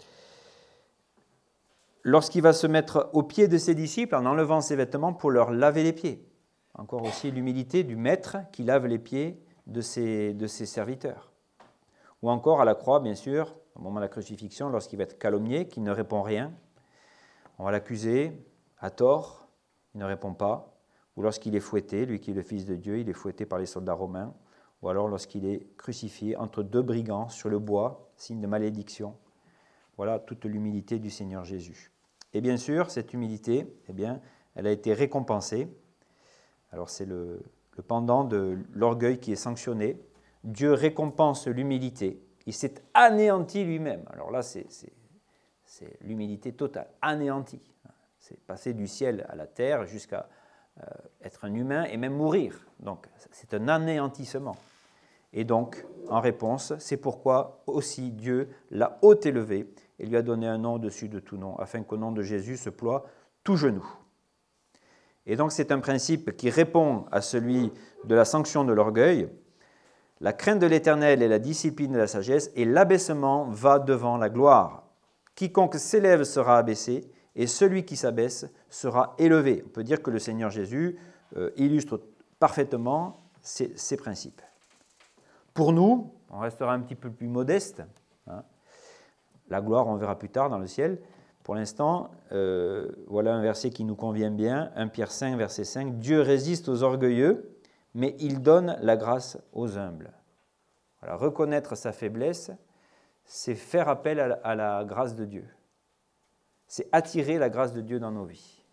Lorsqu'il va se mettre aux pieds de ses disciples, en enlevant ses vêtements pour leur laver les pieds. Encore aussi l'humilité du maître qui lave les pieds de ses, de ses serviteurs. Ou encore à la croix, bien sûr, au moment de la crucifixion, lorsqu'il va être calomnié, qu'il ne répond rien. On va l'accuser à tort, il ne répond pas. Ou lorsqu'il est fouetté, lui qui est le Fils de Dieu, il est fouetté par les soldats romains, ou alors lorsqu'il est crucifié entre deux brigands sur le bois, signe de malédiction. Voilà toute l'humilité du Seigneur Jésus. Et bien sûr, cette humilité, eh bien, elle a été récompensée. Alors c'est le, le pendant de l'orgueil qui est sanctionné. Dieu récompense l'humilité. Il s'est anéanti lui-même. Alors là, c'est, c'est, c'est l'humilité totale, anéanti. C'est passer du ciel à la terre jusqu'à Euh, être un humain et même mourir. Donc, c'est un anéantissement. Et donc, en réponse, c'est pourquoi aussi Dieu l'a haut élevé et lui a donné un nom au-dessus de tout nom, afin qu'au nom de Jésus se ploie tout genou. Et donc, c'est un principe qui répond à celui de la sanction de l'orgueil. La crainte de l'Éternel est la discipline de la sagesse, et l'abaissement va devant la gloire. Quiconque s'élève sera abaissé, et celui qui s'abaisse sera élevé. On peut dire que le Seigneur Jésus euh, illustre parfaitement ces, ces principes. Pour nous, on restera un petit peu plus modeste. Hein. La gloire, on verra plus tard dans le ciel. Pour l'instant, euh, voilà un verset qui nous convient bien. premier Pierre cinq, verset cinq. « Dieu résiste aux orgueilleux, mais il donne la grâce aux humbles. » Voilà, reconnaître sa faiblesse, c'est faire appel à la, à la grâce de Dieu. C'est attirer la grâce de Dieu dans nos vies.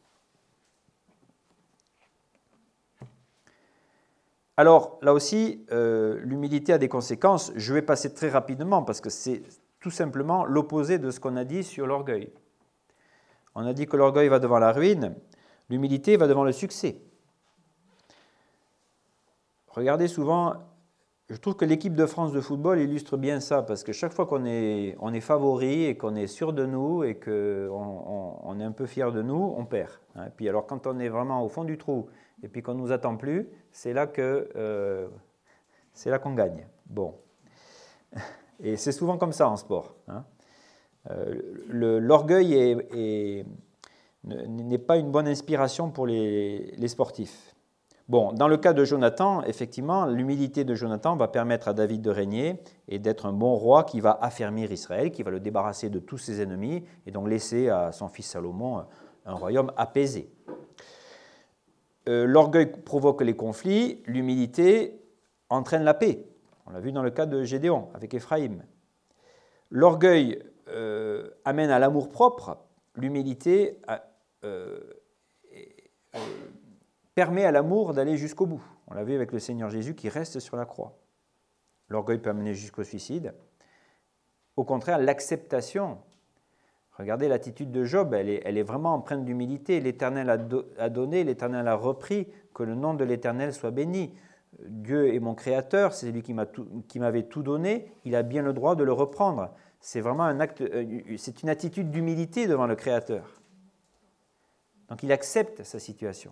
Alors, là aussi, euh, l'humilité a des conséquences. Je vais passer très rapidement parce que c'est tout simplement l'opposé de ce qu'on a dit sur l'orgueil. On a dit que l'orgueil va devant la ruine, l'humilité va devant le succès. Regardez souvent je trouve que l'équipe de France de football illustre bien ça, parce que chaque fois qu'on est, on est favori et qu'on est sûr de nous et qu'on on, on est un peu fier de nous, on perd. Hein. Et puis alors quand on est vraiment au fond du trou et puis qu'on ne nous attend plus, c'est là que euh, c'est là qu'on gagne. Bon. Et c'est souvent comme ça en sport. Hein. Euh, le, l'orgueil est, est, n'est pas une bonne inspiration pour les, les sportifs. Bon, dans le cas de Jonathan, effectivement, l'humilité de Jonathan va permettre à David de régner et d'être un bon roi qui va affermir Israël, qui va le débarrasser de tous ses ennemis et donc laisser à son fils Salomon un royaume apaisé. Euh, l'orgueil provoque les conflits, l'humilité entraîne la paix. On l'a vu dans le cas de Gédéon avec Éphraïm. L'orgueil euh, amène à l'amour-propre, l'humilité euh, euh, permet à l'amour d'aller jusqu'au bout. On l'a vu avec le Seigneur Jésus qui reste sur la croix. L'orgueil peut amener jusqu'au suicide. Au contraire, l'acceptation. Regardez l'attitude de Job, elle est, elle est vraiment empreinte d'humilité. L'Éternel a, do, a donné, l'Éternel a repris, que le nom de l'Éternel soit béni. Dieu est mon Créateur, c'est lui qui, m'a tout, qui m'avait tout donné, il a bien le droit de le reprendre. C'est vraiment un acte, c'est une attitude d'humilité devant le Créateur. Donc il accepte sa situation.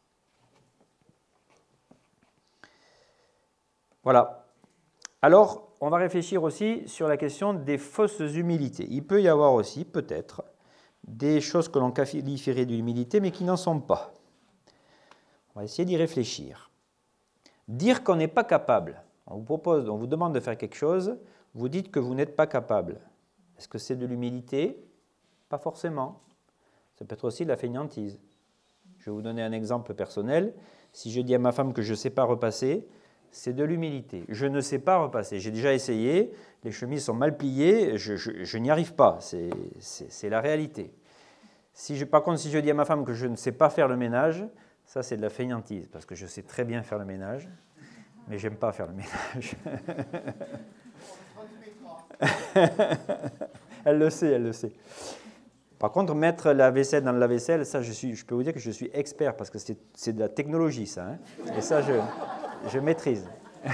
Voilà. Alors, on va réfléchir aussi sur la question des fausses humilités. Il peut y avoir aussi, peut-être, des choses que l'on qualifierait d'humilité, mais qui n'en sont pas. On va essayer d'y réfléchir. Dire qu'on n'est pas capable. On vous propose, on vous demande de faire quelque chose, vous dites que vous n'êtes pas capable. Est-ce que c'est de l'humilité? Pas forcément. Ça peut être aussi de la fainéantise. Je vais vous donner un exemple personnel. Si je dis à ma femme que je ne sais pas repasser, c'est de l'humilité. Je ne sais pas repasser. J'ai déjà essayé, les chemises sont mal pliées, je, je, je n'y arrive pas. C'est, c'est, c'est la réalité. Si je, par contre, si je dis à ma femme que je ne sais pas faire le ménage, ça c'est de la fainéantise, parce que je sais très bien faire le ménage, mais je n'aime pas faire le ménage. Elle le sait, elle le sait. Par contre, mettre la vaisselle dans le lave-vaisselle, ça je, suis, je peux vous dire que je suis expert, parce que c'est, c'est de la technologie ça. Hein, et ça je... Je maîtrise.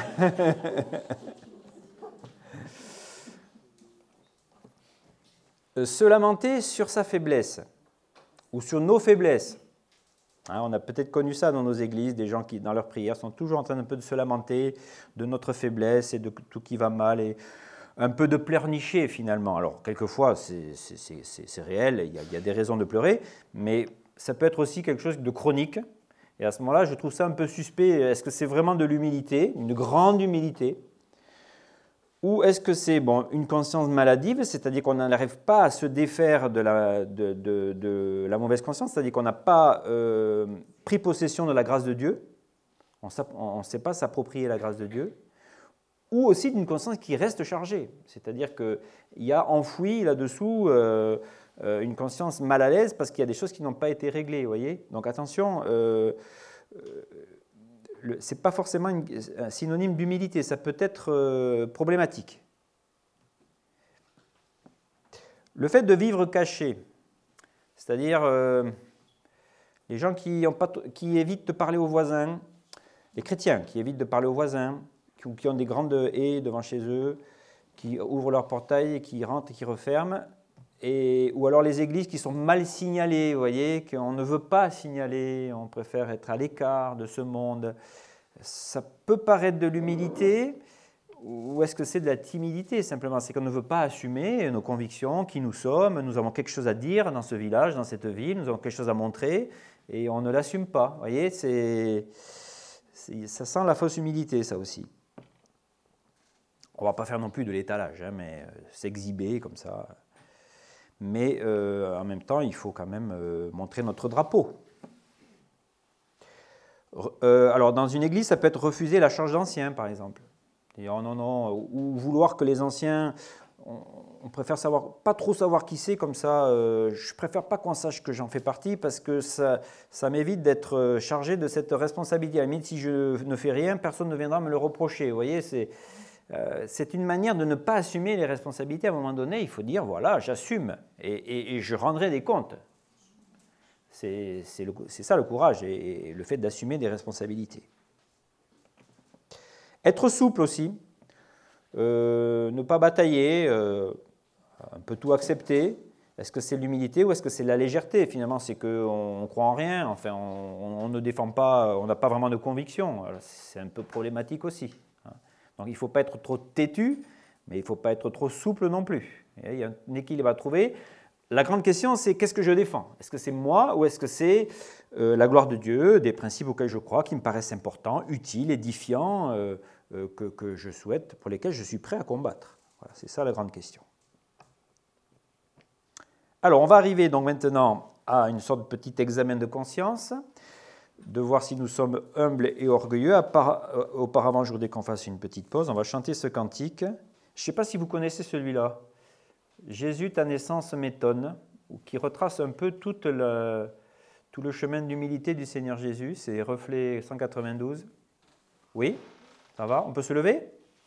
Se lamenter sur sa faiblesse ou sur nos faiblesses. Hein, on a peut-être connu ça dans nos églises, des gens qui, dans leurs prières, sont toujours en train un peu de se lamenter de notre faiblesse et de tout qui va mal et un peu de pleurnicher finalement. Alors, quelquefois, c'est, c'est, c'est, c'est réel, il y, a, il y a des raisons de pleurer, mais ça peut être aussi quelque chose de chronique. Et à ce moment-là, je trouve ça un peu suspect. Est-ce que c'est vraiment de l'humilité, une grande humilité? Ou est-ce que c'est bon, une conscience maladive, c'est-à-dire qu'on n'arrive pas à se défaire de la, de, de, de la mauvaise conscience, c'est-à-dire qu'on n'a pas euh, pris possession de la grâce de Dieu, on ne sait pas s'approprier la grâce de Dieu, ou aussi d'une conscience qui reste chargée, c'est-à-dire qu'il y a enfoui là-dessous euh, euh, une conscience mal à l'aise parce qu'il y a des choses qui n'ont pas été réglées, vous voyez. Donc attention, euh, euh, ce n'est pas forcément une, un synonyme d'humilité, ça peut être euh, problématique. Le fait de vivre caché, c'est-à-dire euh, les gens qui, ont pas t- qui évitent de parler aux voisins, les chrétiens qui évitent de parler aux voisins, qui, qui ont des grandes haies devant chez eux, qui ouvrent leur portail et qui rentrent et qui referment, et, ou alors les églises qui sont mal signalées, vous voyez, qu'on ne veut pas signaler, on préfère être à l'écart de ce monde. Ça peut paraître de l'humilité, ou est-ce que c'est de la timidité simplement? C'est qu'on ne veut pas assumer nos convictions, qui nous sommes, nous avons quelque chose à dire dans ce village, dans cette ville, nous avons quelque chose à montrer, et on ne l'assume pas. Vous voyez, c'est, c'est, ça sent la fausse humilité, ça aussi. On ne va pas faire non plus de l'étalage, hein, mais s'exhiber comme ça. Mais euh, en même temps, il faut quand même euh, montrer notre drapeau. Euh, alors, dans une église, ça peut être refuser la charge d'ancien, par exemple. Dire, oh non, non, ou vouloir que les anciens, on, on préfère savoir, pas trop savoir qui c'est, comme ça, euh, je préfère pas qu'on sache que j'en fais partie, parce que ça, ça m'évite d'être chargé de cette responsabilité. À la limite, si je ne fais rien, personne ne viendra me le reprocher. Vous voyez, c'est... Euh, c'est une manière de ne pas assumer les responsabilités. À un moment donné, il faut dire, voilà, j'assume et, et, et je rendrai des comptes. C'est, c'est, le, c'est ça le courage et, et le fait d'assumer des responsabilités. Être souple aussi, euh, ne pas batailler, euh, un peu tout accepter. Est-ce que c'est l'humilité ou est-ce que c'est la légèreté? Finalement, c'est qu'on croit en rien, enfin, on, on ne défend pas, on n'a pas vraiment de conviction. C'est un peu problématique aussi. Donc il ne faut pas être trop têtu, mais il ne faut pas être trop souple non plus. Et il y a un équilibre à trouver. La grande question, c'est qu'est-ce que je défends? Est-ce que c'est moi ou est-ce que c'est euh, la gloire de Dieu, des principes auxquels je crois, qui me paraissent importants, utiles, édifiants, euh, euh, que, que je souhaite, pour lesquels je suis prêt à combattre? Voilà, c'est ça la grande question. Alors, on va arriver donc maintenant à une sorte de petit examen de conscience, de voir si nous sommes humbles et orgueilleux. Auparavant, je voudrais qu'on fasse une petite pause. On va chanter ce cantique. Je ne sais pas si vous connaissez celui-là. Jésus, ta naissance m'étonne, qui retrace un peu toute le, tout le chemin d'humilité du Seigneur Jésus. C'est reflet cent quatre-vingt-douze. Oui, ça va? On peut se lever?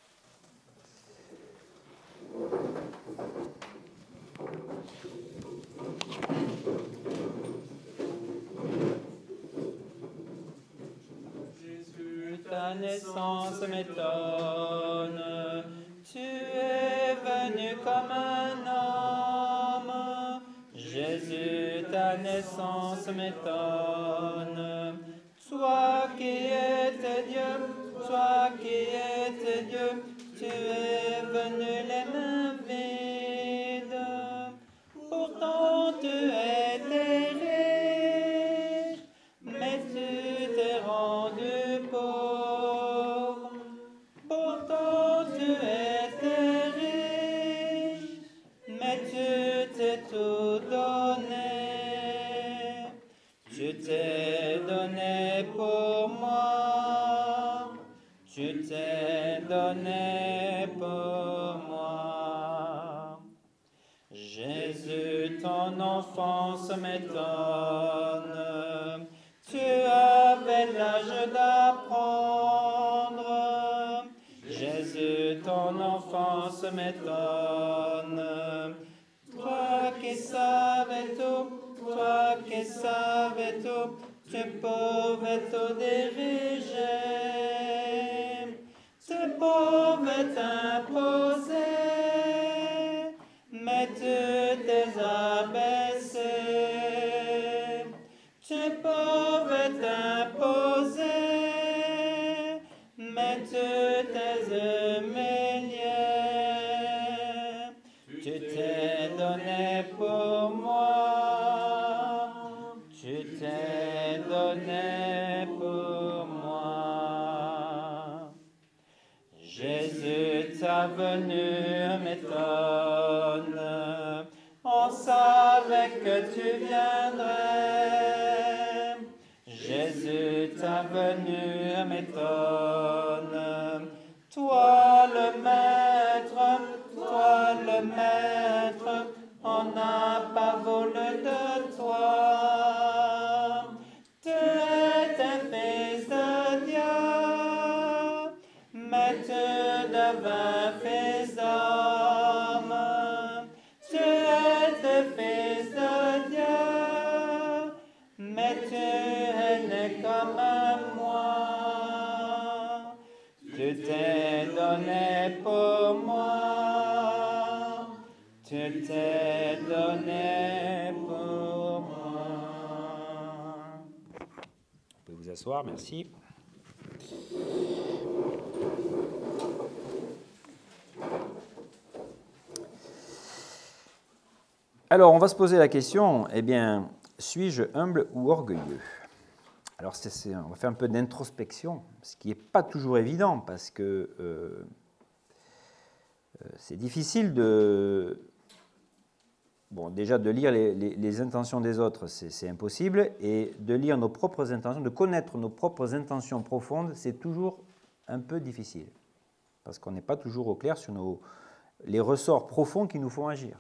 Jésus, ta naissance m'étonne. Tu es venu comme un homme. Jésus, ta naissance m'étonne. Toi qui étais Dieu, toi qui étais Dieu, tu es venu les mains vides. Pourtant tu étais riche, mais tu t'es rendu pauvre. Pourtant tu étais riche, mais tu t'es tout donné. Tu t'es donné pour moi. Tu t'es donné pour moi. Jésus, ton enfance m'étonne. Tu avais l'âge d'apprendre. Jésus, ton enfance m'étonne. Toi qui savais tout, toi qui savais tout, tu pouvais tout diriger. Tu pouvais t'imposer, mais tu t'es abaissé. Tu pouvais t'imposer, mais tu t'es humilié. Tu t'es donné pour moi. Tu t'es donné pour moi. Jésus, ta venue m'étonne. On savait que tu viendrais. Jésus, ta venue m'étonne. Toi le maître, toi le maître, on n'a pas volé de toi. Tu étais fils de Dieu, mais tu devins fils d'homme. Tu étais fils de Dieu, mais tu es né comme moi. Tu t'es donné pour moi. Tu t'es donné pour moi. Vous pouvez vous asseoir, merci. Alors, on va se poser la question, eh bien, suis-je humble ou orgueilleux? Alors, c'est, c'est, on va faire un peu d'introspection, ce qui n'est pas toujours évident, parce que euh, euh, c'est difficile de... Bon, déjà, de lire les, les, les intentions des autres, c'est, c'est impossible, et de lire nos propres intentions, de connaître nos propres intentions profondes, c'est toujours un peu difficile, parce qu'on n'est pas toujours au clair sur nos, les ressorts profonds qui nous font agir.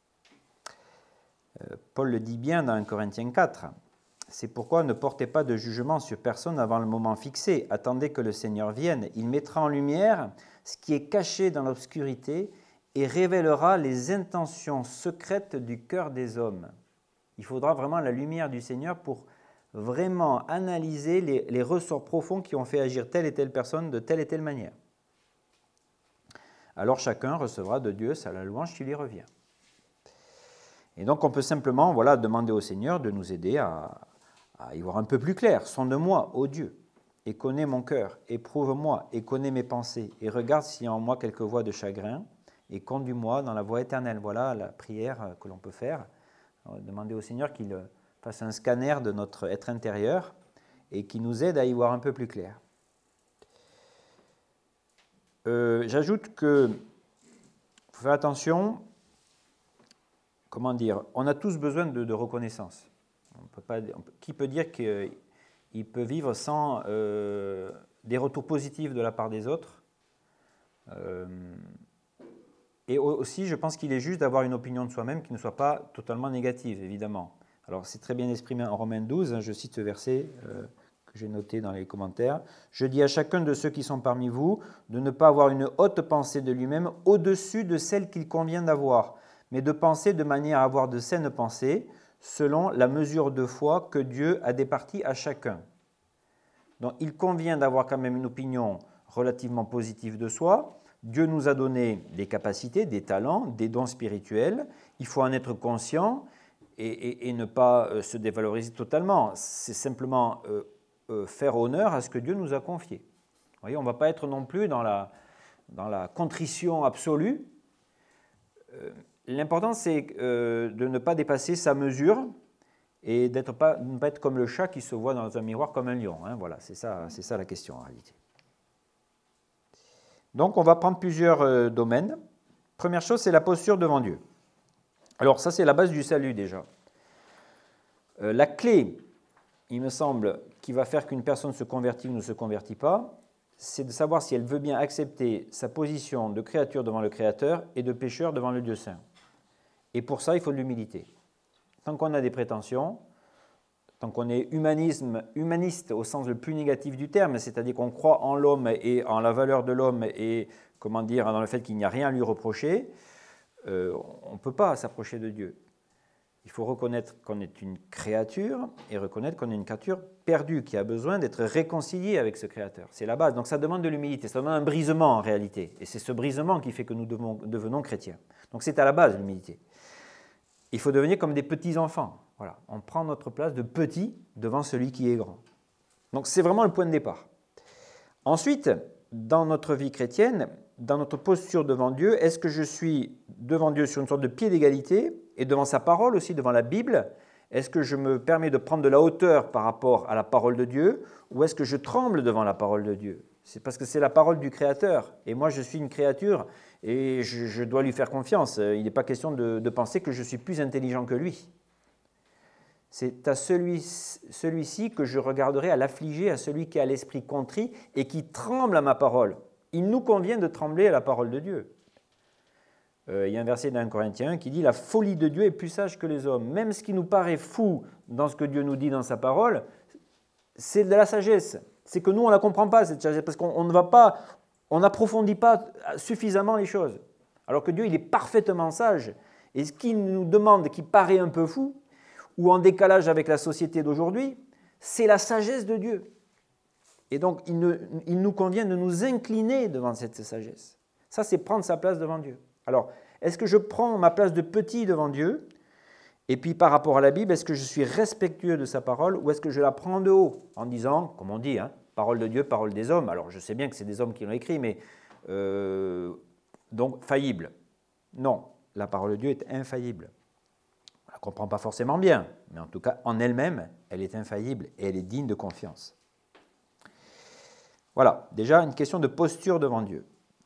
Paul le dit bien dans un Corinthiens quatre. C'est pourquoi ne portez pas de jugement sur personne avant le moment fixé. Attendez que le Seigneur vienne. Il mettra en lumière ce qui est caché dans l'obscurité et révélera les intentions secrètes du cœur des hommes. Il faudra vraiment la lumière du Seigneur pour vraiment analyser les, les ressorts profonds qui ont fait agir telle et telle personne de telle et telle manière. alors chacun recevra de Dieu sa la louange qui lui revient. Et donc on peut simplement voilà, demander au Seigneur de nous aider à, à y voir un peu plus clair. Sonde-moi, ô Dieu, et connais mon cœur, éprouve-moi, et connais mes pensées, et regarde s'il y a en moi quelque voie de chagrin, et conduis-moi dans la voie éternelle. Voilà la prière que l'on peut faire. Demander au Seigneur qu'il fasse un scanner de notre être intérieur et qui nous aide à y voir un peu plus clair. Euh, j'ajoute que, faut faire attention, comment dire, on a tous besoin de, de reconnaissance. On peut pas, on peut, qui peut dire qu'il peut vivre sans euh, des retours positifs de la part des autres euh, et aussi, je pense qu'il est juste d'avoir une opinion de soi-même qui ne soit pas totalement négative, évidemment. Alors, c'est très bien exprimé en Romains douze, hein, je cite ce verset euh, que j'ai noté dans les commentaires. « Je dis à chacun de ceux qui sont parmi vous de ne pas avoir une haute pensée de lui-même au-dessus de celle qu'il convient d'avoir, mais de penser de manière à avoir de saines pensées, selon la mesure de foi que Dieu a départie à chacun. » Donc, il convient d'avoir quand même une opinion relativement positive de soi. Dieu nous a donné des capacités, des talents, des dons spirituels. Il faut en être conscient et, et, et ne pas euh, se dévaloriser totalement. C'est simplement euh, euh, faire honneur à ce que Dieu nous a confié. Vous voyez, on ne va pas être non plus dans la, dans la contrition absolue. Euh, l'important, c'est euh, de ne pas dépasser sa mesure et d'être pas, de ne pas être comme le chat qui se voit dans un miroir comme un lion. Hein. Voilà, c'est ça, c'est ça la question en réalité. Donc, on va prendre plusieurs euh, domaines. Première chose, c'est la posture devant Dieu. Alors, ça, c'est la base du salut déjà. Euh, la clé, il me semble, qui va faire qu'une personne se convertit ou ne se convertit pas, c'est de savoir si elle veut bien accepter sa position de créature devant le Créateur et de pécheur devant le Dieu saint. Et pour ça, il faut de l'humilité. Tant qu'on a des prétentions, tant qu'on est humanisme, humaniste au sens le plus négatif du terme, c'est-à-dire qu'on croit en l'homme et en la valeur de l'homme et, comment dire, dans le fait qu'il n'y a rien à lui reprocher, euh, on ne peut pas s'approcher de Dieu. Il faut reconnaître qu'on est une créature et reconnaître qu'on est une créature perdue qui a besoin d'être réconciliée avec ce Créateur. C'est la base. Donc ça demande de l'humilité, ça demande un brisement en réalité. Et c'est ce brisement qui fait que nous devons, devenons chrétiens. Donc c'est à la base l'humilité. Il faut devenir comme des petits-enfants. Voilà, on prend notre place de petit devant celui qui est grand. Donc c'est vraiment le point de départ. Ensuite, dans notre vie chrétienne, dans notre posture devant Dieu, est-ce que je suis devant Dieu sur une sorte de pied d'égalité et devant sa parole aussi, devant la Bible? Est-ce que je me permets de prendre de la hauteur par rapport à la parole de Dieu ou est-ce que je tremble devant la parole de Dieu? C'est parce que c'est la parole du Créateur et moi je suis une créature et je, je dois lui faire confiance. Il n'est pas question de, de penser que je suis plus intelligent que lui. C'est à celui, celui-ci que je regarderai à l'affligé, à celui qui a l'esprit contrit et qui tremble à ma parole. Il nous convient de trembler à la parole de Dieu. Euh, il y a un verset dans Corinthiens qui dit « La folie de Dieu est plus sage que les hommes ». Même ce qui nous paraît fou dans ce que Dieu nous dit dans sa parole, c'est de la sagesse. C'est que nous, on ne la comprend pas, cette sagesse, parce qu'on ne va pas, on n'approfondit pas suffisamment les choses. Alors que Dieu, il est parfaitement sage. Et ce qu'il nous demande, qui paraît un peu fou, ou en décalage avec la société d'aujourd'hui, c'est la sagesse de Dieu. Et donc, il, ne, il nous convient de nous incliner devant cette sagesse. Ça, c'est prendre sa place devant Dieu. Alors, est-ce que je prends ma place de petit devant Dieu? Et puis, par rapport à la Bible, est-ce que je suis respectueux de sa parole ou est-ce que je la prends de haut en disant, comme on dit, hein, parole de Dieu, parole des hommes. Alors, je sais bien que c'est des hommes qui l'ont écrit, mais euh, donc, faillible. Non, la parole de Dieu est infaillible. On ne la comprend pas forcément bien, mais en tout cas, en elle-même, elle est infaillible et elle est digne de confiance. Voilà, déjà une question de posture devant Dieu.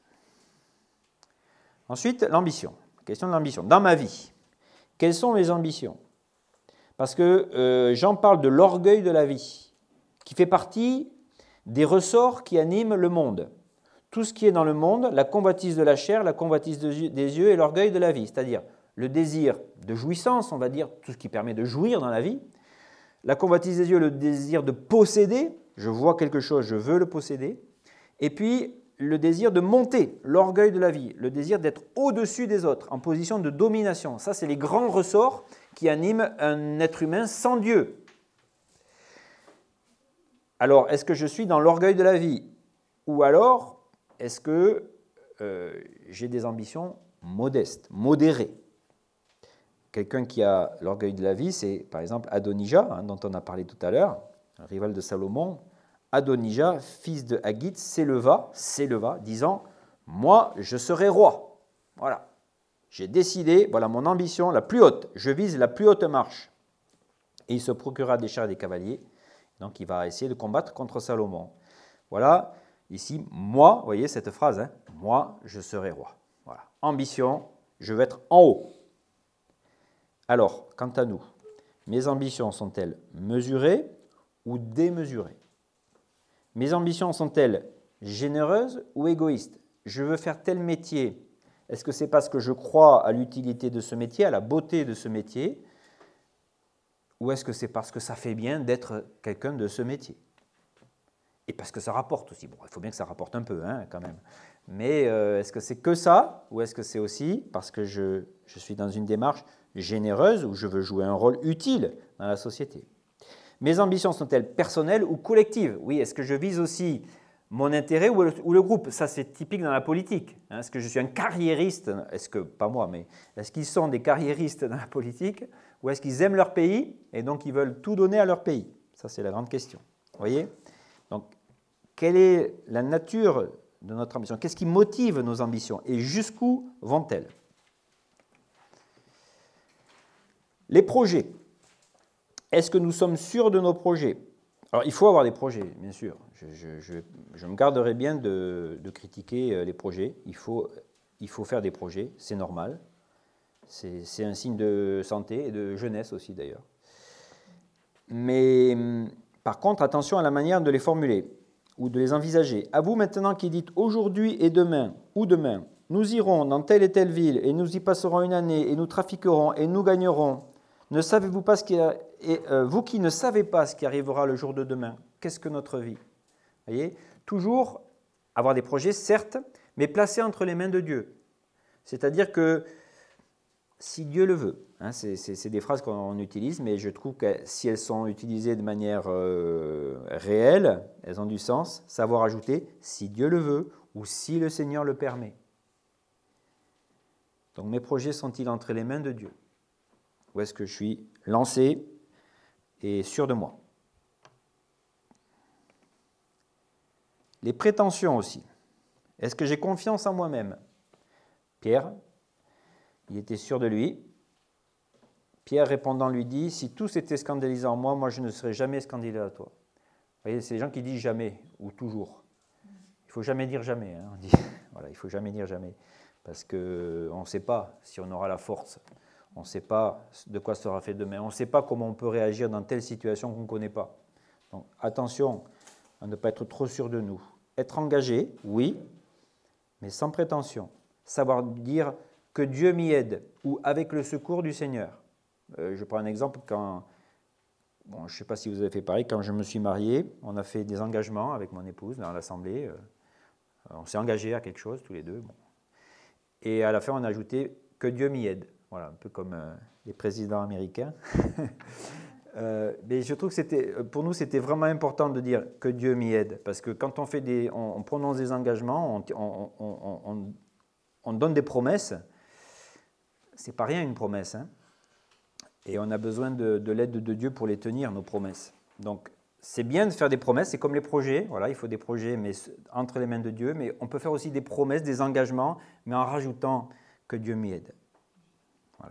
Ensuite, l'ambition. Question de l'ambition. Dans ma vie, quelles sont mes ambitions? Parce que euh, Jean parle de l'orgueil de la vie, qui fait partie des ressorts qui animent le monde. Tout ce qui est dans le monde, la convoitise de la chair, la convoitise de, des yeux et l'orgueil de la vie, c'est-à-dire le désir de jouissance, on va dire, tout ce qui permet de jouir dans la vie, la convoitise des yeux, le désir de posséder, je vois quelque chose, je veux le posséder, et puis le désir de monter, l'orgueil de la vie, le désir d'être au-dessus des autres, en position de domination. Ça, c'est les grands ressorts qui animent un être humain sans Dieu. Alors, est-ce que je suis dans l'orgueil de la vie? Ou alors, est-ce que euh, j'ai des ambitions modestes, modérées. Quelqu'un qui a l'orgueil de la vie, c'est par exemple Adonijah, hein, dont on a parlé tout à l'heure, un rival de Salomon. Adonijah, fils de Haggith, s'éleva, s'éleva, disant « Moi, je serai roi. » Voilà. J'ai décidé, voilà mon ambition la plus haute. Je vise la plus haute marche. Et il se procura des chars et des cavaliers. Donc il va essayer de combattre contre Salomon. Voilà, ici, moi, vous voyez cette phrase, hein, moi, je serai roi. Voilà. Ambition, je veux être en haut. Alors, quant à nous, mes ambitions sont-elles mesurées ou démesurées? Mes ambitions sont-elles généreuses ou égoïstes? Je veux faire tel métier. Est-ce que c'est parce que je crois à l'utilité de ce métier, à la beauté de ce métier, ou est-ce que c'est parce que ça fait bien d'être quelqu'un de ce métier? Et parce que ça rapporte aussi. Bon, il faut bien que ça rapporte un peu, hein, quand même. Mais euh, est-ce que c'est que ça, ou est-ce que c'est aussi parce que je, je suis dans une démarche généreuse où je veux jouer un rôle utile dans la société? Mes ambitions sont-elles personnelles ou collectives? Oui, est-ce que je vise aussi mon intérêt ou le, ou le groupe? Ça, c'est typique dans la politique. Hein. Est-ce que je suis un carriériste? Est-ce que, pas moi, mais est-ce qu'ils sont des carriéristes dans la politique? Ou est-ce qu'ils aiment leur pays et donc ils veulent tout donner à leur pays? Ça, c'est la grande question. Vous voyez? Donc, quelle est la nature de notre ambition? Qu'est-ce qui motive nos ambitions? Et jusqu'où vont-elles? Les projets. Est-ce que nous sommes sûrs de nos projets? Alors, il faut avoir des projets, bien sûr. Je, je, je, je me garderai bien de, de critiquer les projets. Il faut, il faut faire des projets, c'est normal. C'est un signe de santé et de jeunesse aussi, d'ailleurs. Mais, par contre, attention à la manière de les formuler ou de les envisager. À vous maintenant qui dites aujourd'hui et demain, ou demain, nous irons dans telle et telle ville et nous y passerons une année et nous trafiquerons et nous gagnerons. Ne savez-vous pas ce qui a, et euh, vous qui ne savez pas ce qui arrivera le jour de demain, qu'est-ce que notre vie? Vous voyez, toujours avoir des projets, certes, mais placés entre les mains de Dieu. C'est-à-dire que si Dieu le veut, hein, c'est des phrases qu'on utilise, mais je trouve que si elles sont utilisées de manière euh, réelle, elles ont du sens. Savoir ajouter si Dieu le veut ou si le Seigneur le permet. Donc mes projets sont-ils entre les mains de Dieu? Ou est-ce que je suis lancé et sûr de moi? Les prétentions aussi. Est-ce que j'ai confiance en moi-même? Pierre, il était sûr de lui. Pierre répondant lui dit, si tous étaient scandalisés en moi, moi je ne serais jamais scandalisé à toi. Vous voyez, c'est les gens qui disent jamais ou toujours. Il ne faut jamais dire jamais. Hein, on dit. Voilà, il ne faut jamais dire jamais. Parce qu'on ne sait pas si on aura la force. On ne sait pas de quoi sera fait demain. On ne sait pas comment on peut réagir dans telle situation qu'on ne connaît pas. Donc attention à ne pas être trop sûr de nous. Être engagé, oui, mais sans prétention. Savoir dire que Dieu m'y aide ou avec le secours du Seigneur. Euh, je prends un exemple quand, bon, je ne sais pas si vous avez fait pareil, quand je me suis marié, on a fait des engagements avec mon épouse dans l'assemblée. Euh, on s'est engagé à quelque chose tous les deux. Bon. Et à la fin, on a ajouté que Dieu m'y aide. Voilà, un peu comme euh, les présidents américains. euh, mais je trouve que c'était, pour nous, c'était vraiment important de dire que Dieu m'y aide. Parce que quand on, fait des, on, on prononce des engagements, on, on, on, on, on donne des promesses. C'est pas rien une promesse. Hein. Et on a besoin de, de l'aide de Dieu pour les tenir, nos promesses. Donc, c'est bien de faire des promesses. C'est comme les projets. Voilà, il faut des projets mais entre les mains de Dieu. Mais on peut faire aussi des promesses, des engagements, mais en rajoutant que Dieu m'y aide. Voilà.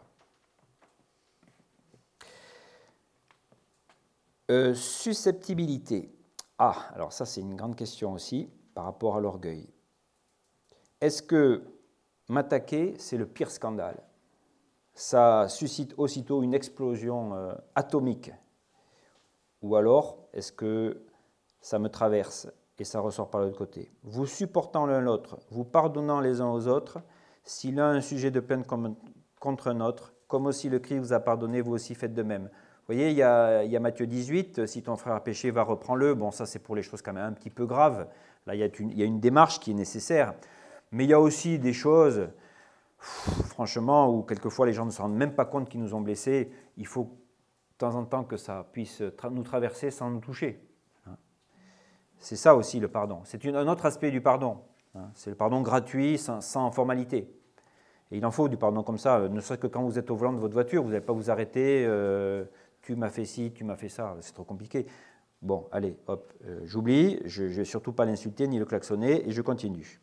Euh, susceptibilité. Ah, alors ça, c'est une grande question aussi par rapport à l'orgueil. Est-ce que m'attaquer, c'est le pire scandale? Ça suscite aussitôt une explosion euh, atomique. Ou alors, est-ce que ça me traverse et ça ressort par l'autre côté? Vous supportant l'un l'autre, vous pardonnant les uns aux autres, si l'un a un sujet de plainte contre un autre, comme aussi le Christ vous a pardonné, vous aussi faites de même. Vous voyez, il y a, il y a Matthieu dix-huit, si ton frère a péché, va reprends-le. Bon, ça c'est pour les choses quand même un petit peu graves. Là, il y a une, il y a une démarche qui est nécessaire. Mais il y a aussi des choses, franchement, où quelquefois les gens ne se rendent même pas compte qu'ils nous ont blessés. Il faut de temps en temps que ça puisse tra- nous traverser sans nous toucher. C'est ça aussi le pardon. C'est un autre aspect du pardon. Hein, c'est le pardon gratuit, sans, sans formalité. Et il en faut du pardon comme ça, ne serait-ce que quand vous êtes au volant de votre voiture, vous n'allez pas vous arrêter, euh, tu m'as fait ci, tu m'as fait ça, c'est trop compliqué. Bon, allez, hop, euh, j'oublie, je ne vais surtout pas l'insulter ni le klaxonner, et je continue.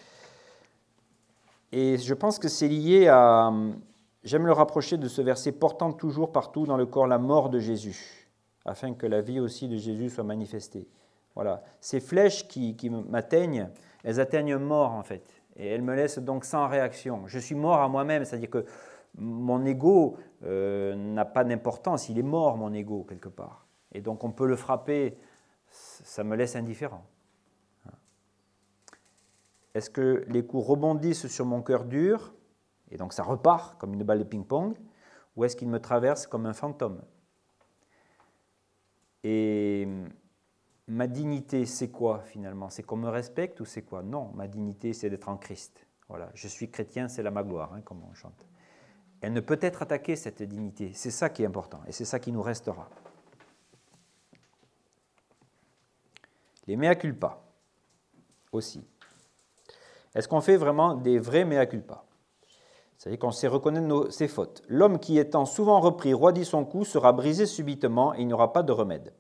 Et je pense que c'est lié à... J'aime le rapprocher de ce verset « portant toujours partout dans le corps la mort de Jésus, afin que la vie aussi de Jésus soit manifestée ». Voilà, ces flèches qui, qui m'atteignent, elles atteignent mort en fait, et elles me laissent donc sans réaction. Je suis mort à moi-même, c'est-à-dire que mon ego euh, n'a pas d'importance, il est mort mon ego quelque part. Et donc on peut le frapper, ça me laisse indifférent. Est-ce que les coups rebondissent sur mon cœur dur, et donc ça repart comme une balle de ping-pong, ou est-ce qu'ils me traversent comme un fantôme? Et ma dignité, c'est quoi finalement? C'est qu'on me respecte ou c'est quoi? Non, ma dignité, c'est d'être en Christ. Voilà, je suis chrétien, c'est là ma gloire, hein, comme on chante. Elle ne peut être attaquée, cette dignité. C'est ça qui est important, et c'est ça qui nous restera. Les mea culpa, aussi. Est-ce qu'on fait vraiment des vrais mea culpa? C'est-à-dire qu'on sait reconnaître nos, ses fautes. L'homme qui étant souvent repris roidit son cou sera brisé subitement et il n'y aura pas de remède.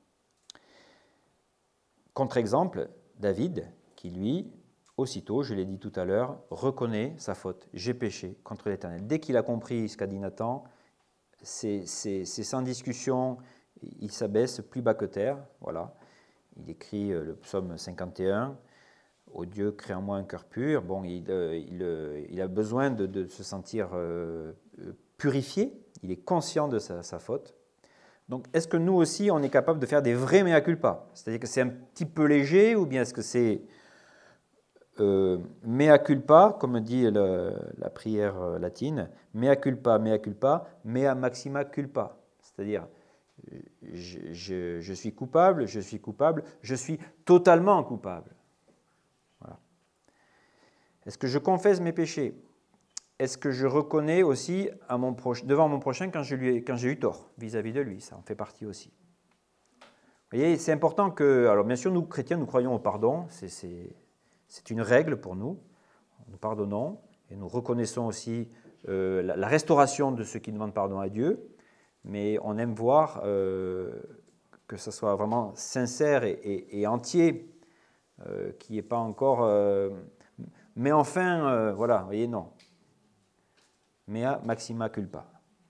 Contre-exemple, David, qui lui, aussitôt, je l'ai dit tout à l'heure, reconnaît sa faute. J'ai péché contre l'Éternel. Dès qu'il a compris ce qu'a dit Nathan, c'est, c'est, c'est sans discussion, il s'abaisse plus bas que terre. Voilà. Il écrit le psaume cinquante et un. Ô Dieu, crée en moi un cœur pur. Bon, il, il, il a besoin de, de se sentir euh, purifié. Il est conscient de sa, sa faute. Donc, est-ce que nous aussi, on est capable de faire des vrais mea culpa? C'est-à-dire que c'est un petit peu léger, ou bien est-ce que c'est euh, mea culpa, comme dit le, la prière latine, mea culpa, mea culpa, mea maxima culpa. C'est-à-dire, je, je, je suis coupable, je suis coupable, je suis totalement coupable. Voilà. Est-ce que je confesse mes péchés? Est-ce que je reconnais aussi à mon proche, devant mon prochain quand, je lui ai, quand j'ai eu tort vis-à-vis de lui? Ça en fait partie aussi. Vous voyez, c'est important que... Alors bien sûr, nous, chrétiens, nous croyons au pardon. C'est, c'est, c'est une règle pour nous. Nous pardonnons et nous reconnaissons aussi euh, la, la restauration de ceux qui demandent pardon à Dieu. Mais on aime voir euh, que ce soit vraiment sincère et, et, et entier, euh, qui n'est pas encore... Euh, mais enfin, euh, voilà, vous voyez, non. Mea maxima culpa.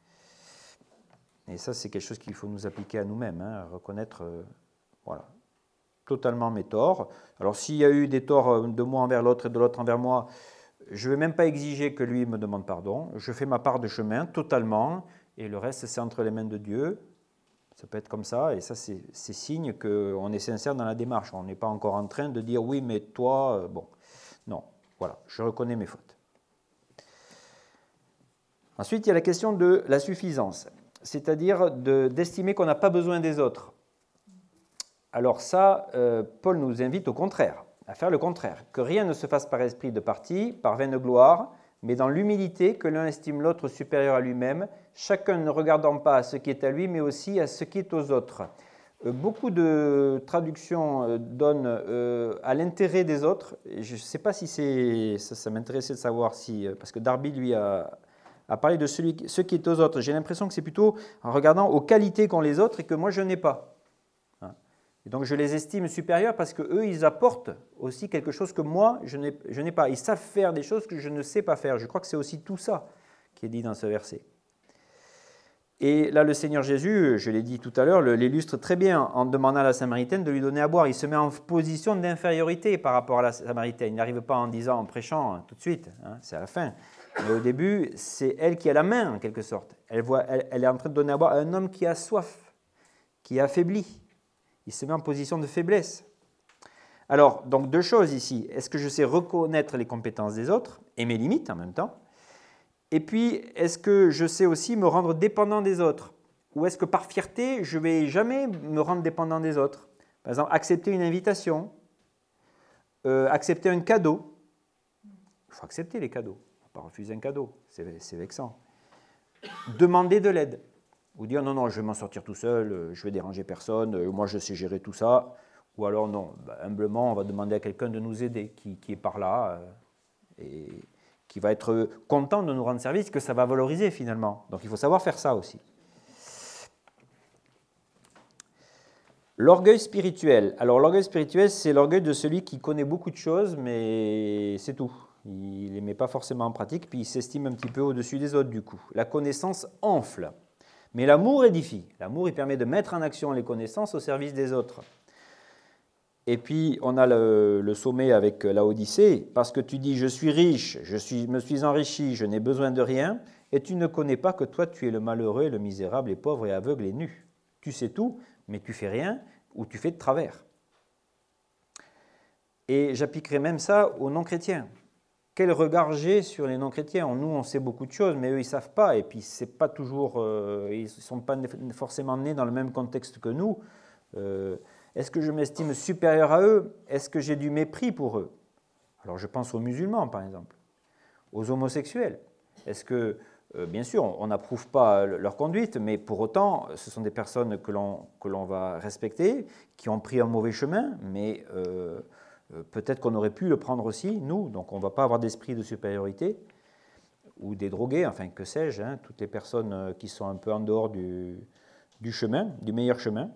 Et ça, c'est quelque chose qu'il faut nous appliquer à nous-mêmes, hein, reconnaître, euh, voilà, totalement mes torts. Alors, s'il y a eu des torts de moi envers l'autre et de l'autre envers moi, je ne vais même pas exiger que lui me demande pardon. Je fais ma part de chemin totalement, et le reste, c'est entre les mains de Dieu. Ça peut être comme ça, et ça, c'est, c'est signe qu'on est sincère dans la démarche. On n'est pas encore en train de dire, oui, mais toi, euh, bon. Non, voilà, je reconnais mes fautes. Ensuite, il y a la question de la suffisance, c'est-à-dire de, d'estimer qu'on n'a pas besoin des autres. Alors ça, euh, Paul nous invite au contraire, à faire le contraire, que rien ne se fasse par esprit de parti, par vaine gloire, mais dans l'humilité que l'un estime l'autre supérieur à lui-même, chacun ne regardant pas à ce qui est à lui, mais aussi à ce qui est aux autres. Euh, beaucoup de traductions euh, donnent euh, à l'intérêt des autres, et je ne sais pas si c'est... Ça, ça m'intéressait de savoir si... Parce que Darby, lui, a... à parler de celui, ce qui est aux autres. J'ai l'impression que c'est plutôt en regardant aux qualités qu'ont les autres et que moi je n'ai pas. Et donc je les estime supérieurs parce qu'eux, ils apportent aussi quelque chose que moi, je n'ai, je n'ai pas. Ils savent faire des choses que je ne sais pas faire. Je crois que c'est aussi tout ça qui est dit dans ce verset. Et là, le Seigneur Jésus, je l'ai dit tout à l'heure, l'illustre très bien en demandant à la Samaritaine de lui donner à boire. Il se met en position d'infériorité par rapport à la Samaritaine. Il n'arrive pas en disant, en prêchant hein, tout de suite, hein, c'est à la fin. Mais au début, c'est elle qui a la main, en quelque sorte. Elle, voit, elle, elle est en train de donner à boire à un homme qui a soif, qui est affaibli. Il se met en position de faiblesse. Alors, donc deux choses ici. Est-ce que je sais reconnaître les compétences des autres et mes limites en même temps? Et puis, est-ce que je sais aussi me rendre dépendant des autres? Ou est-ce que par fierté, je ne vais jamais me rendre dépendant des autres? Par exemple, accepter une invitation, euh, accepter un cadeau. Il faut accepter les cadeaux. Pas refuser un cadeau, c'est, c'est vexant. Demander de l'aide, ou dire non, non, je vais m'en sortir tout seul, je vais déranger personne, moi je sais gérer tout ça, Ou alors non, bah, humblement, on va demander à quelqu'un de nous aider, qui, qui est par là, euh, et qui va être content de nous rendre service, que ça va valoriser finalement. Donc il faut savoir faire ça aussi. L'orgueil spirituel. Alors l'orgueil spirituel, c'est l'orgueil de celui qui connaît beaucoup de choses, mais c'est tout. Il ne les met pas forcément en pratique, puis il s'estime un petit peu au-dessus des autres du coup. La connaissance enfle, mais l'amour édifie. L'amour, il permet de mettre en action les connaissances au service des autres. Et puis, on a le, le sommet avec la Odyssée, parce que tu dis « je suis riche, je suis, me suis enrichi, je n'ai besoin de rien », et tu ne connais pas que toi, tu es le malheureux, et le misérable, et pauvre, et aveugle, et nu. Tu sais tout, mais tu fais rien, ou tu fais de travers. Et j'appliquerai même ça aux non-chrétiens. Quel regard j'ai sur les non-chrétiens? Nous, on sait beaucoup de choses, mais eux, ils ne savent pas, et puis c'est pas toujours, euh, ils ne sont pas forcément nés dans le même contexte que nous. Euh, Est-ce que je m'estime supérieur à eux? Est-ce que j'ai du mépris pour eux? Alors je pense aux musulmans, par exemple, aux homosexuels. Est-ce que, euh, bien sûr, on n'approuve pas leur conduite, mais pour autant, ce sont des personnes que l'on que l'on va respecter, qui ont pris un mauvais chemin, mais euh, peut-être qu'on aurait pu le prendre aussi, nous, donc on ne va pas avoir d'esprit de supériorité, ou des drogués, enfin, que sais-je, hein, toutes les personnes qui sont un peu en dehors du, du chemin, du meilleur chemin.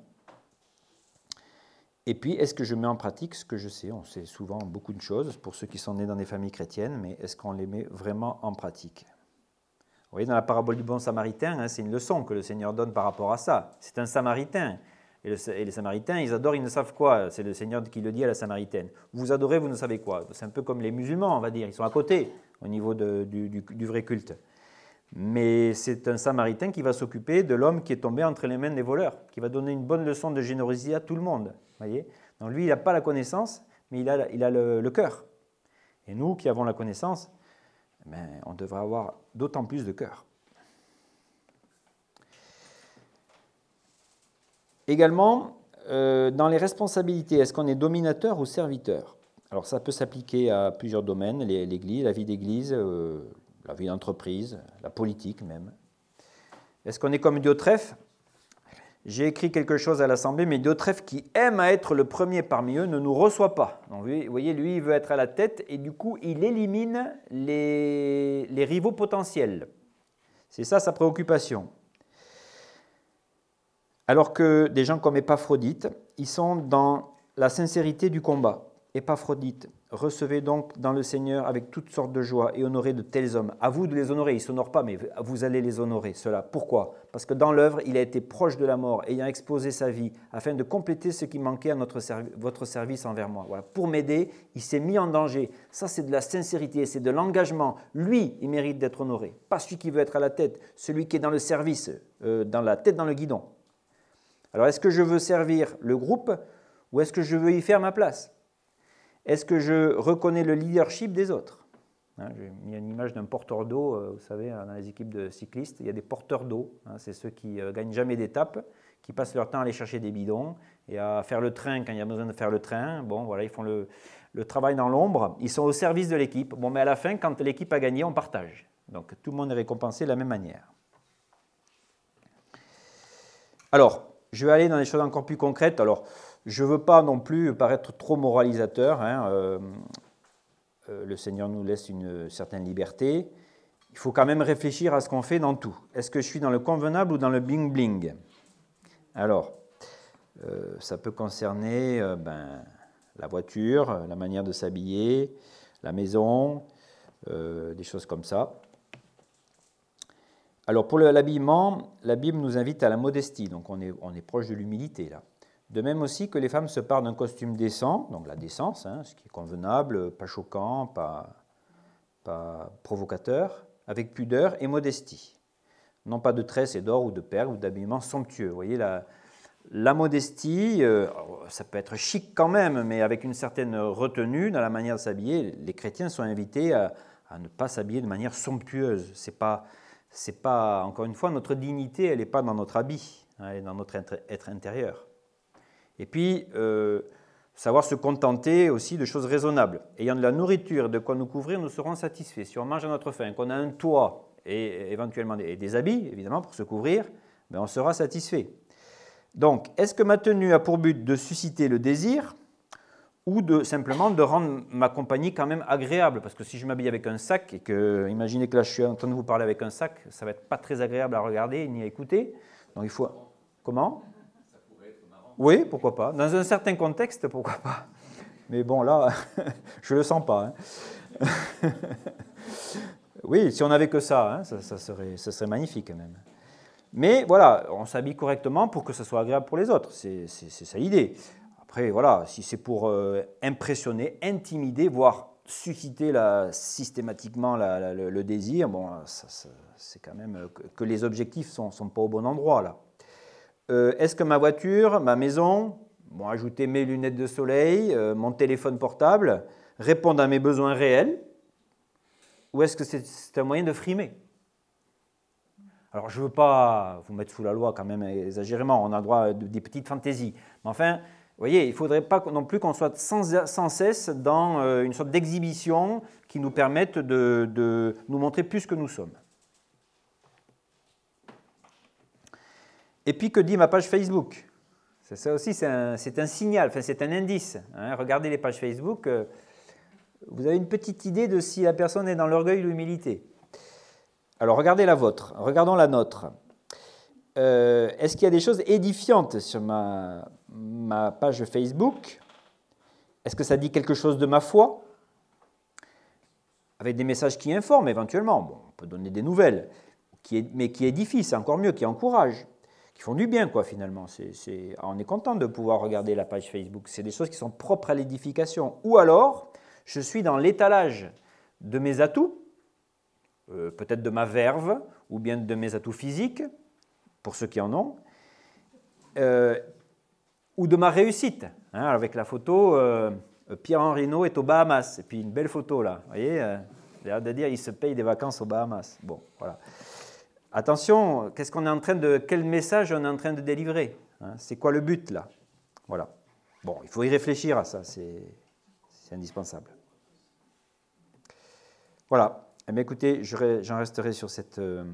Et puis, est-ce que je mets en pratique ce que je sais? On sait souvent beaucoup de choses pour ceux qui sont nés dans des familles chrétiennes, mais est-ce qu'on les met vraiment en pratique? Vous voyez, dans la parabole du bon samaritain, hein, c'est une leçon que le Seigneur donne par rapport à ça. C'est un samaritain. Et, le, et les samaritains, ils adorent, ils ne savent quoi. C'est le Seigneur qui le dit à la samaritaine. Vous adorez, vous ne savez quoi. C'est un peu comme les musulmans, on va dire. Ils sont à côté au niveau de, du, du, du vrai culte. Mais c'est un samaritain qui va s'occuper de l'homme qui est tombé entre les mains des voleurs, qui va donner une bonne leçon de générosité à tout le monde. Voyez, donc lui, il n'a pas la connaissance, mais il a, il a le, le cœur. Et nous qui avons la connaissance, ben, on devrait avoir d'autant plus de cœur. Également, euh, dans les responsabilités, est-ce qu'on est dominateur ou serviteur? Alors ça peut s'appliquer à plusieurs domaines, l'Église, la vie d'Église, euh, la vie d'entreprise, la politique même. Est-ce qu'on est comme Diotrephe? J'ai écrit quelque chose à l'Assemblée, mais Diotrephe, qui aime à être le premier parmi eux, ne nous reçoit pas. Donc, vous voyez, lui, il veut être à la tête, et du coup, il élimine les, les rivaux potentiels. C'est ça sa préoccupation. Alors que des gens comme Épaphrodite, ils sont dans la sincérité du combat. Épaphrodite, recevez donc dans le Seigneur avec toutes sortes de joie et honorez de tels hommes. À vous de les honorer, ils ne s'honorent pas, mais vous allez les honorer, cela. Pourquoi? Parce que dans l'œuvre, il a été proche de la mort, ayant exposé sa vie, afin de compléter ce qui manquait à notre servi- votre service envers moi. Voilà. Pour m'aider, il s'est mis en danger. Ça, c'est de la sincérité, c'est de l'engagement. Lui, il mérite d'être honoré. Pas celui qui veut être à la tête, celui qui est dans le service, euh, dans la tête dans le guidon. Alors, est-ce que je veux servir le groupe ou est-ce que je veux y faire ma place? Est-ce que je reconnais le leadership des autres? Hein, j'ai mis une image d'un porteur d'eau, euh, vous savez, dans les équipes de cyclistes, il y a des porteurs d'eau, hein, c'est ceux qui ne euh, gagnent jamais d'étape, qui passent leur temps à aller chercher des bidons et à faire le train quand il y a besoin de faire le train. Bon, voilà, ils font le, le travail dans l'ombre, ils sont au service de l'équipe. Bon, mais à la fin, quand l'équipe a gagné, on partage. Donc, tout le monde est récompensé de la même manière. Alors, je vais aller dans des choses encore plus concrètes. Alors, je ne veux pas non plus paraître trop moralisateur. Hein. Euh, euh, le Seigneur nous laisse une certaine liberté. Il faut quand même réfléchir à ce qu'on fait dans tout. Est-ce que je suis dans le convenable ou dans le bling-bling? Alors, euh, ça peut concerner euh, ben, la voiture, la manière de s'habiller, la maison, euh, des choses comme ça. Alors, pour l'habillement, la Bible nous invite à la modestie. Donc, on est, on est proche de l'humilité, là. De même aussi que les femmes se parent d'un costume décent, donc la décence, hein, ce qui est convenable, pas choquant, pas, pas provocateur, avec pudeur et modestie. Non pas de tresses et d'or ou de perles ou d'habillement somptueux. Vous voyez, la, la modestie, euh, ça peut être chic quand même, mais avec une certaine retenue dans la manière de s'habiller. Les chrétiens sont invités à, à ne pas s'habiller de manière somptueuse. C'est pas, c'est pas, encore une fois, notre dignité, elle n'est pas dans notre habit, hein, elle est dans notre être intérieur. Et puis, euh, savoir se contenter aussi de choses raisonnables. Ayant de la nourriture et de quoi nous couvrir, nous serons satisfaits. Si on mange à notre faim, qu'on a un toit et éventuellement des, des habits, évidemment, pour se couvrir, ben on sera satisfait. Donc, est-ce que ma tenue a pour but de susciter le désir ou de simplement de rendre ma compagnie quand même agréable? Parce que si je m'habille avec un sac et que, imaginez que là je suis en train de vous parler avec un sac, ça va être pas très agréable à regarder ni à écouter. Donc il faut... Comment? Ça pourrait être marrant. Oui, pourquoi pas. Dans un certain contexte, pourquoi pas. Mais bon, là, je le sens pas. Hein. Oui, si on n'avait que ça, hein, ça, ça, serait, ça serait magnifique même. Mais voilà, on s'habille correctement pour que ça soit agréable pour les autres. C'est ça l'idée. Après, voilà, si c'est pour euh, impressionner, intimider, voire susciter la, systématiquement la, la, le, le désir, bon, c'est quand même que, que les objectifs ne sont, sont pas au bon endroit, là. Euh, Est-ce que ma voiture, ma maison, bon, ajouter mes lunettes de soleil, euh, mon téléphone portable, répondent à mes besoins réels, ou est-ce que c'est un moyen de frimer? Alors, je ne veux pas vous mettre sous la loi quand même exagérément, on a le droit à des petites fantaisies. Mais enfin, vous voyez, il ne faudrait pas non plus qu'on soit sans, sans cesse dans une sorte d'exhibition qui nous permette de, de nous montrer plus que nous sommes. Et puis, que dit ma page Facebook? Ça aussi, c'est un, un signal, enfin, c'est un indice. Hein. Regardez les pages Facebook, euh, vous avez une petite idée de si la personne est dans l'orgueil ou l'humilité. Alors, regardez la vôtre, regardons la nôtre. Euh, Est-ce qu'il y a des choses édifiantes sur ma, ma page Facebook? Est-ce que ça dit quelque chose de ma foi? Avec des messages qui informent éventuellement. Bon, on peut donner des nouvelles, qui, mais qui édifient, c'est encore mieux, qui encouragent, qui font du bien, quoi, finalement. C'est, c'est, on est content de pouvoir regarder la page Facebook. C'est des choses qui sont propres à l'édification. Ou alors, je suis dans l'étalage de mes atouts, euh, peut-être de ma verve, ou bien de mes atouts physiques, pour ceux qui en ont, euh, ou de ma réussite, hein, avec la photo euh, Pierre-Henri Naud est aux Bahamas, et puis une belle photo là, vous voyez, euh, j'ai hâte de dire il se paye des vacances aux Bahamas. Bon, voilà. Attention, qu'est-ce qu'on est en train de, quel message on est en train de délivrer, hein, c'est quoi le but là? Voilà. Bon, il faut y réfléchir à ça, c'est indispensable. Voilà. Eh bien, écoutez, j'en resterai sur cette. Euh,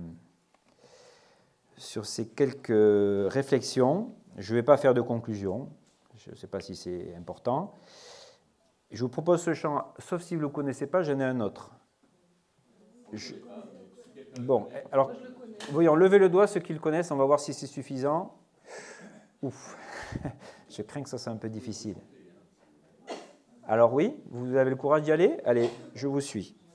sur ces quelques réflexions. Je ne vais pas faire de conclusion, je ne sais pas si c'est important. Je vous propose ce chant, sauf si vous ne le connaissez pas, j'en ai un autre. Je... Bon, alors, voyons, levez le doigt, ceux qui le connaissent, on va voir si c'est suffisant. Ouf, je crains que ça soit un peu difficile. Alors oui, vous avez le courage d'y aller? Allez, je vous suis.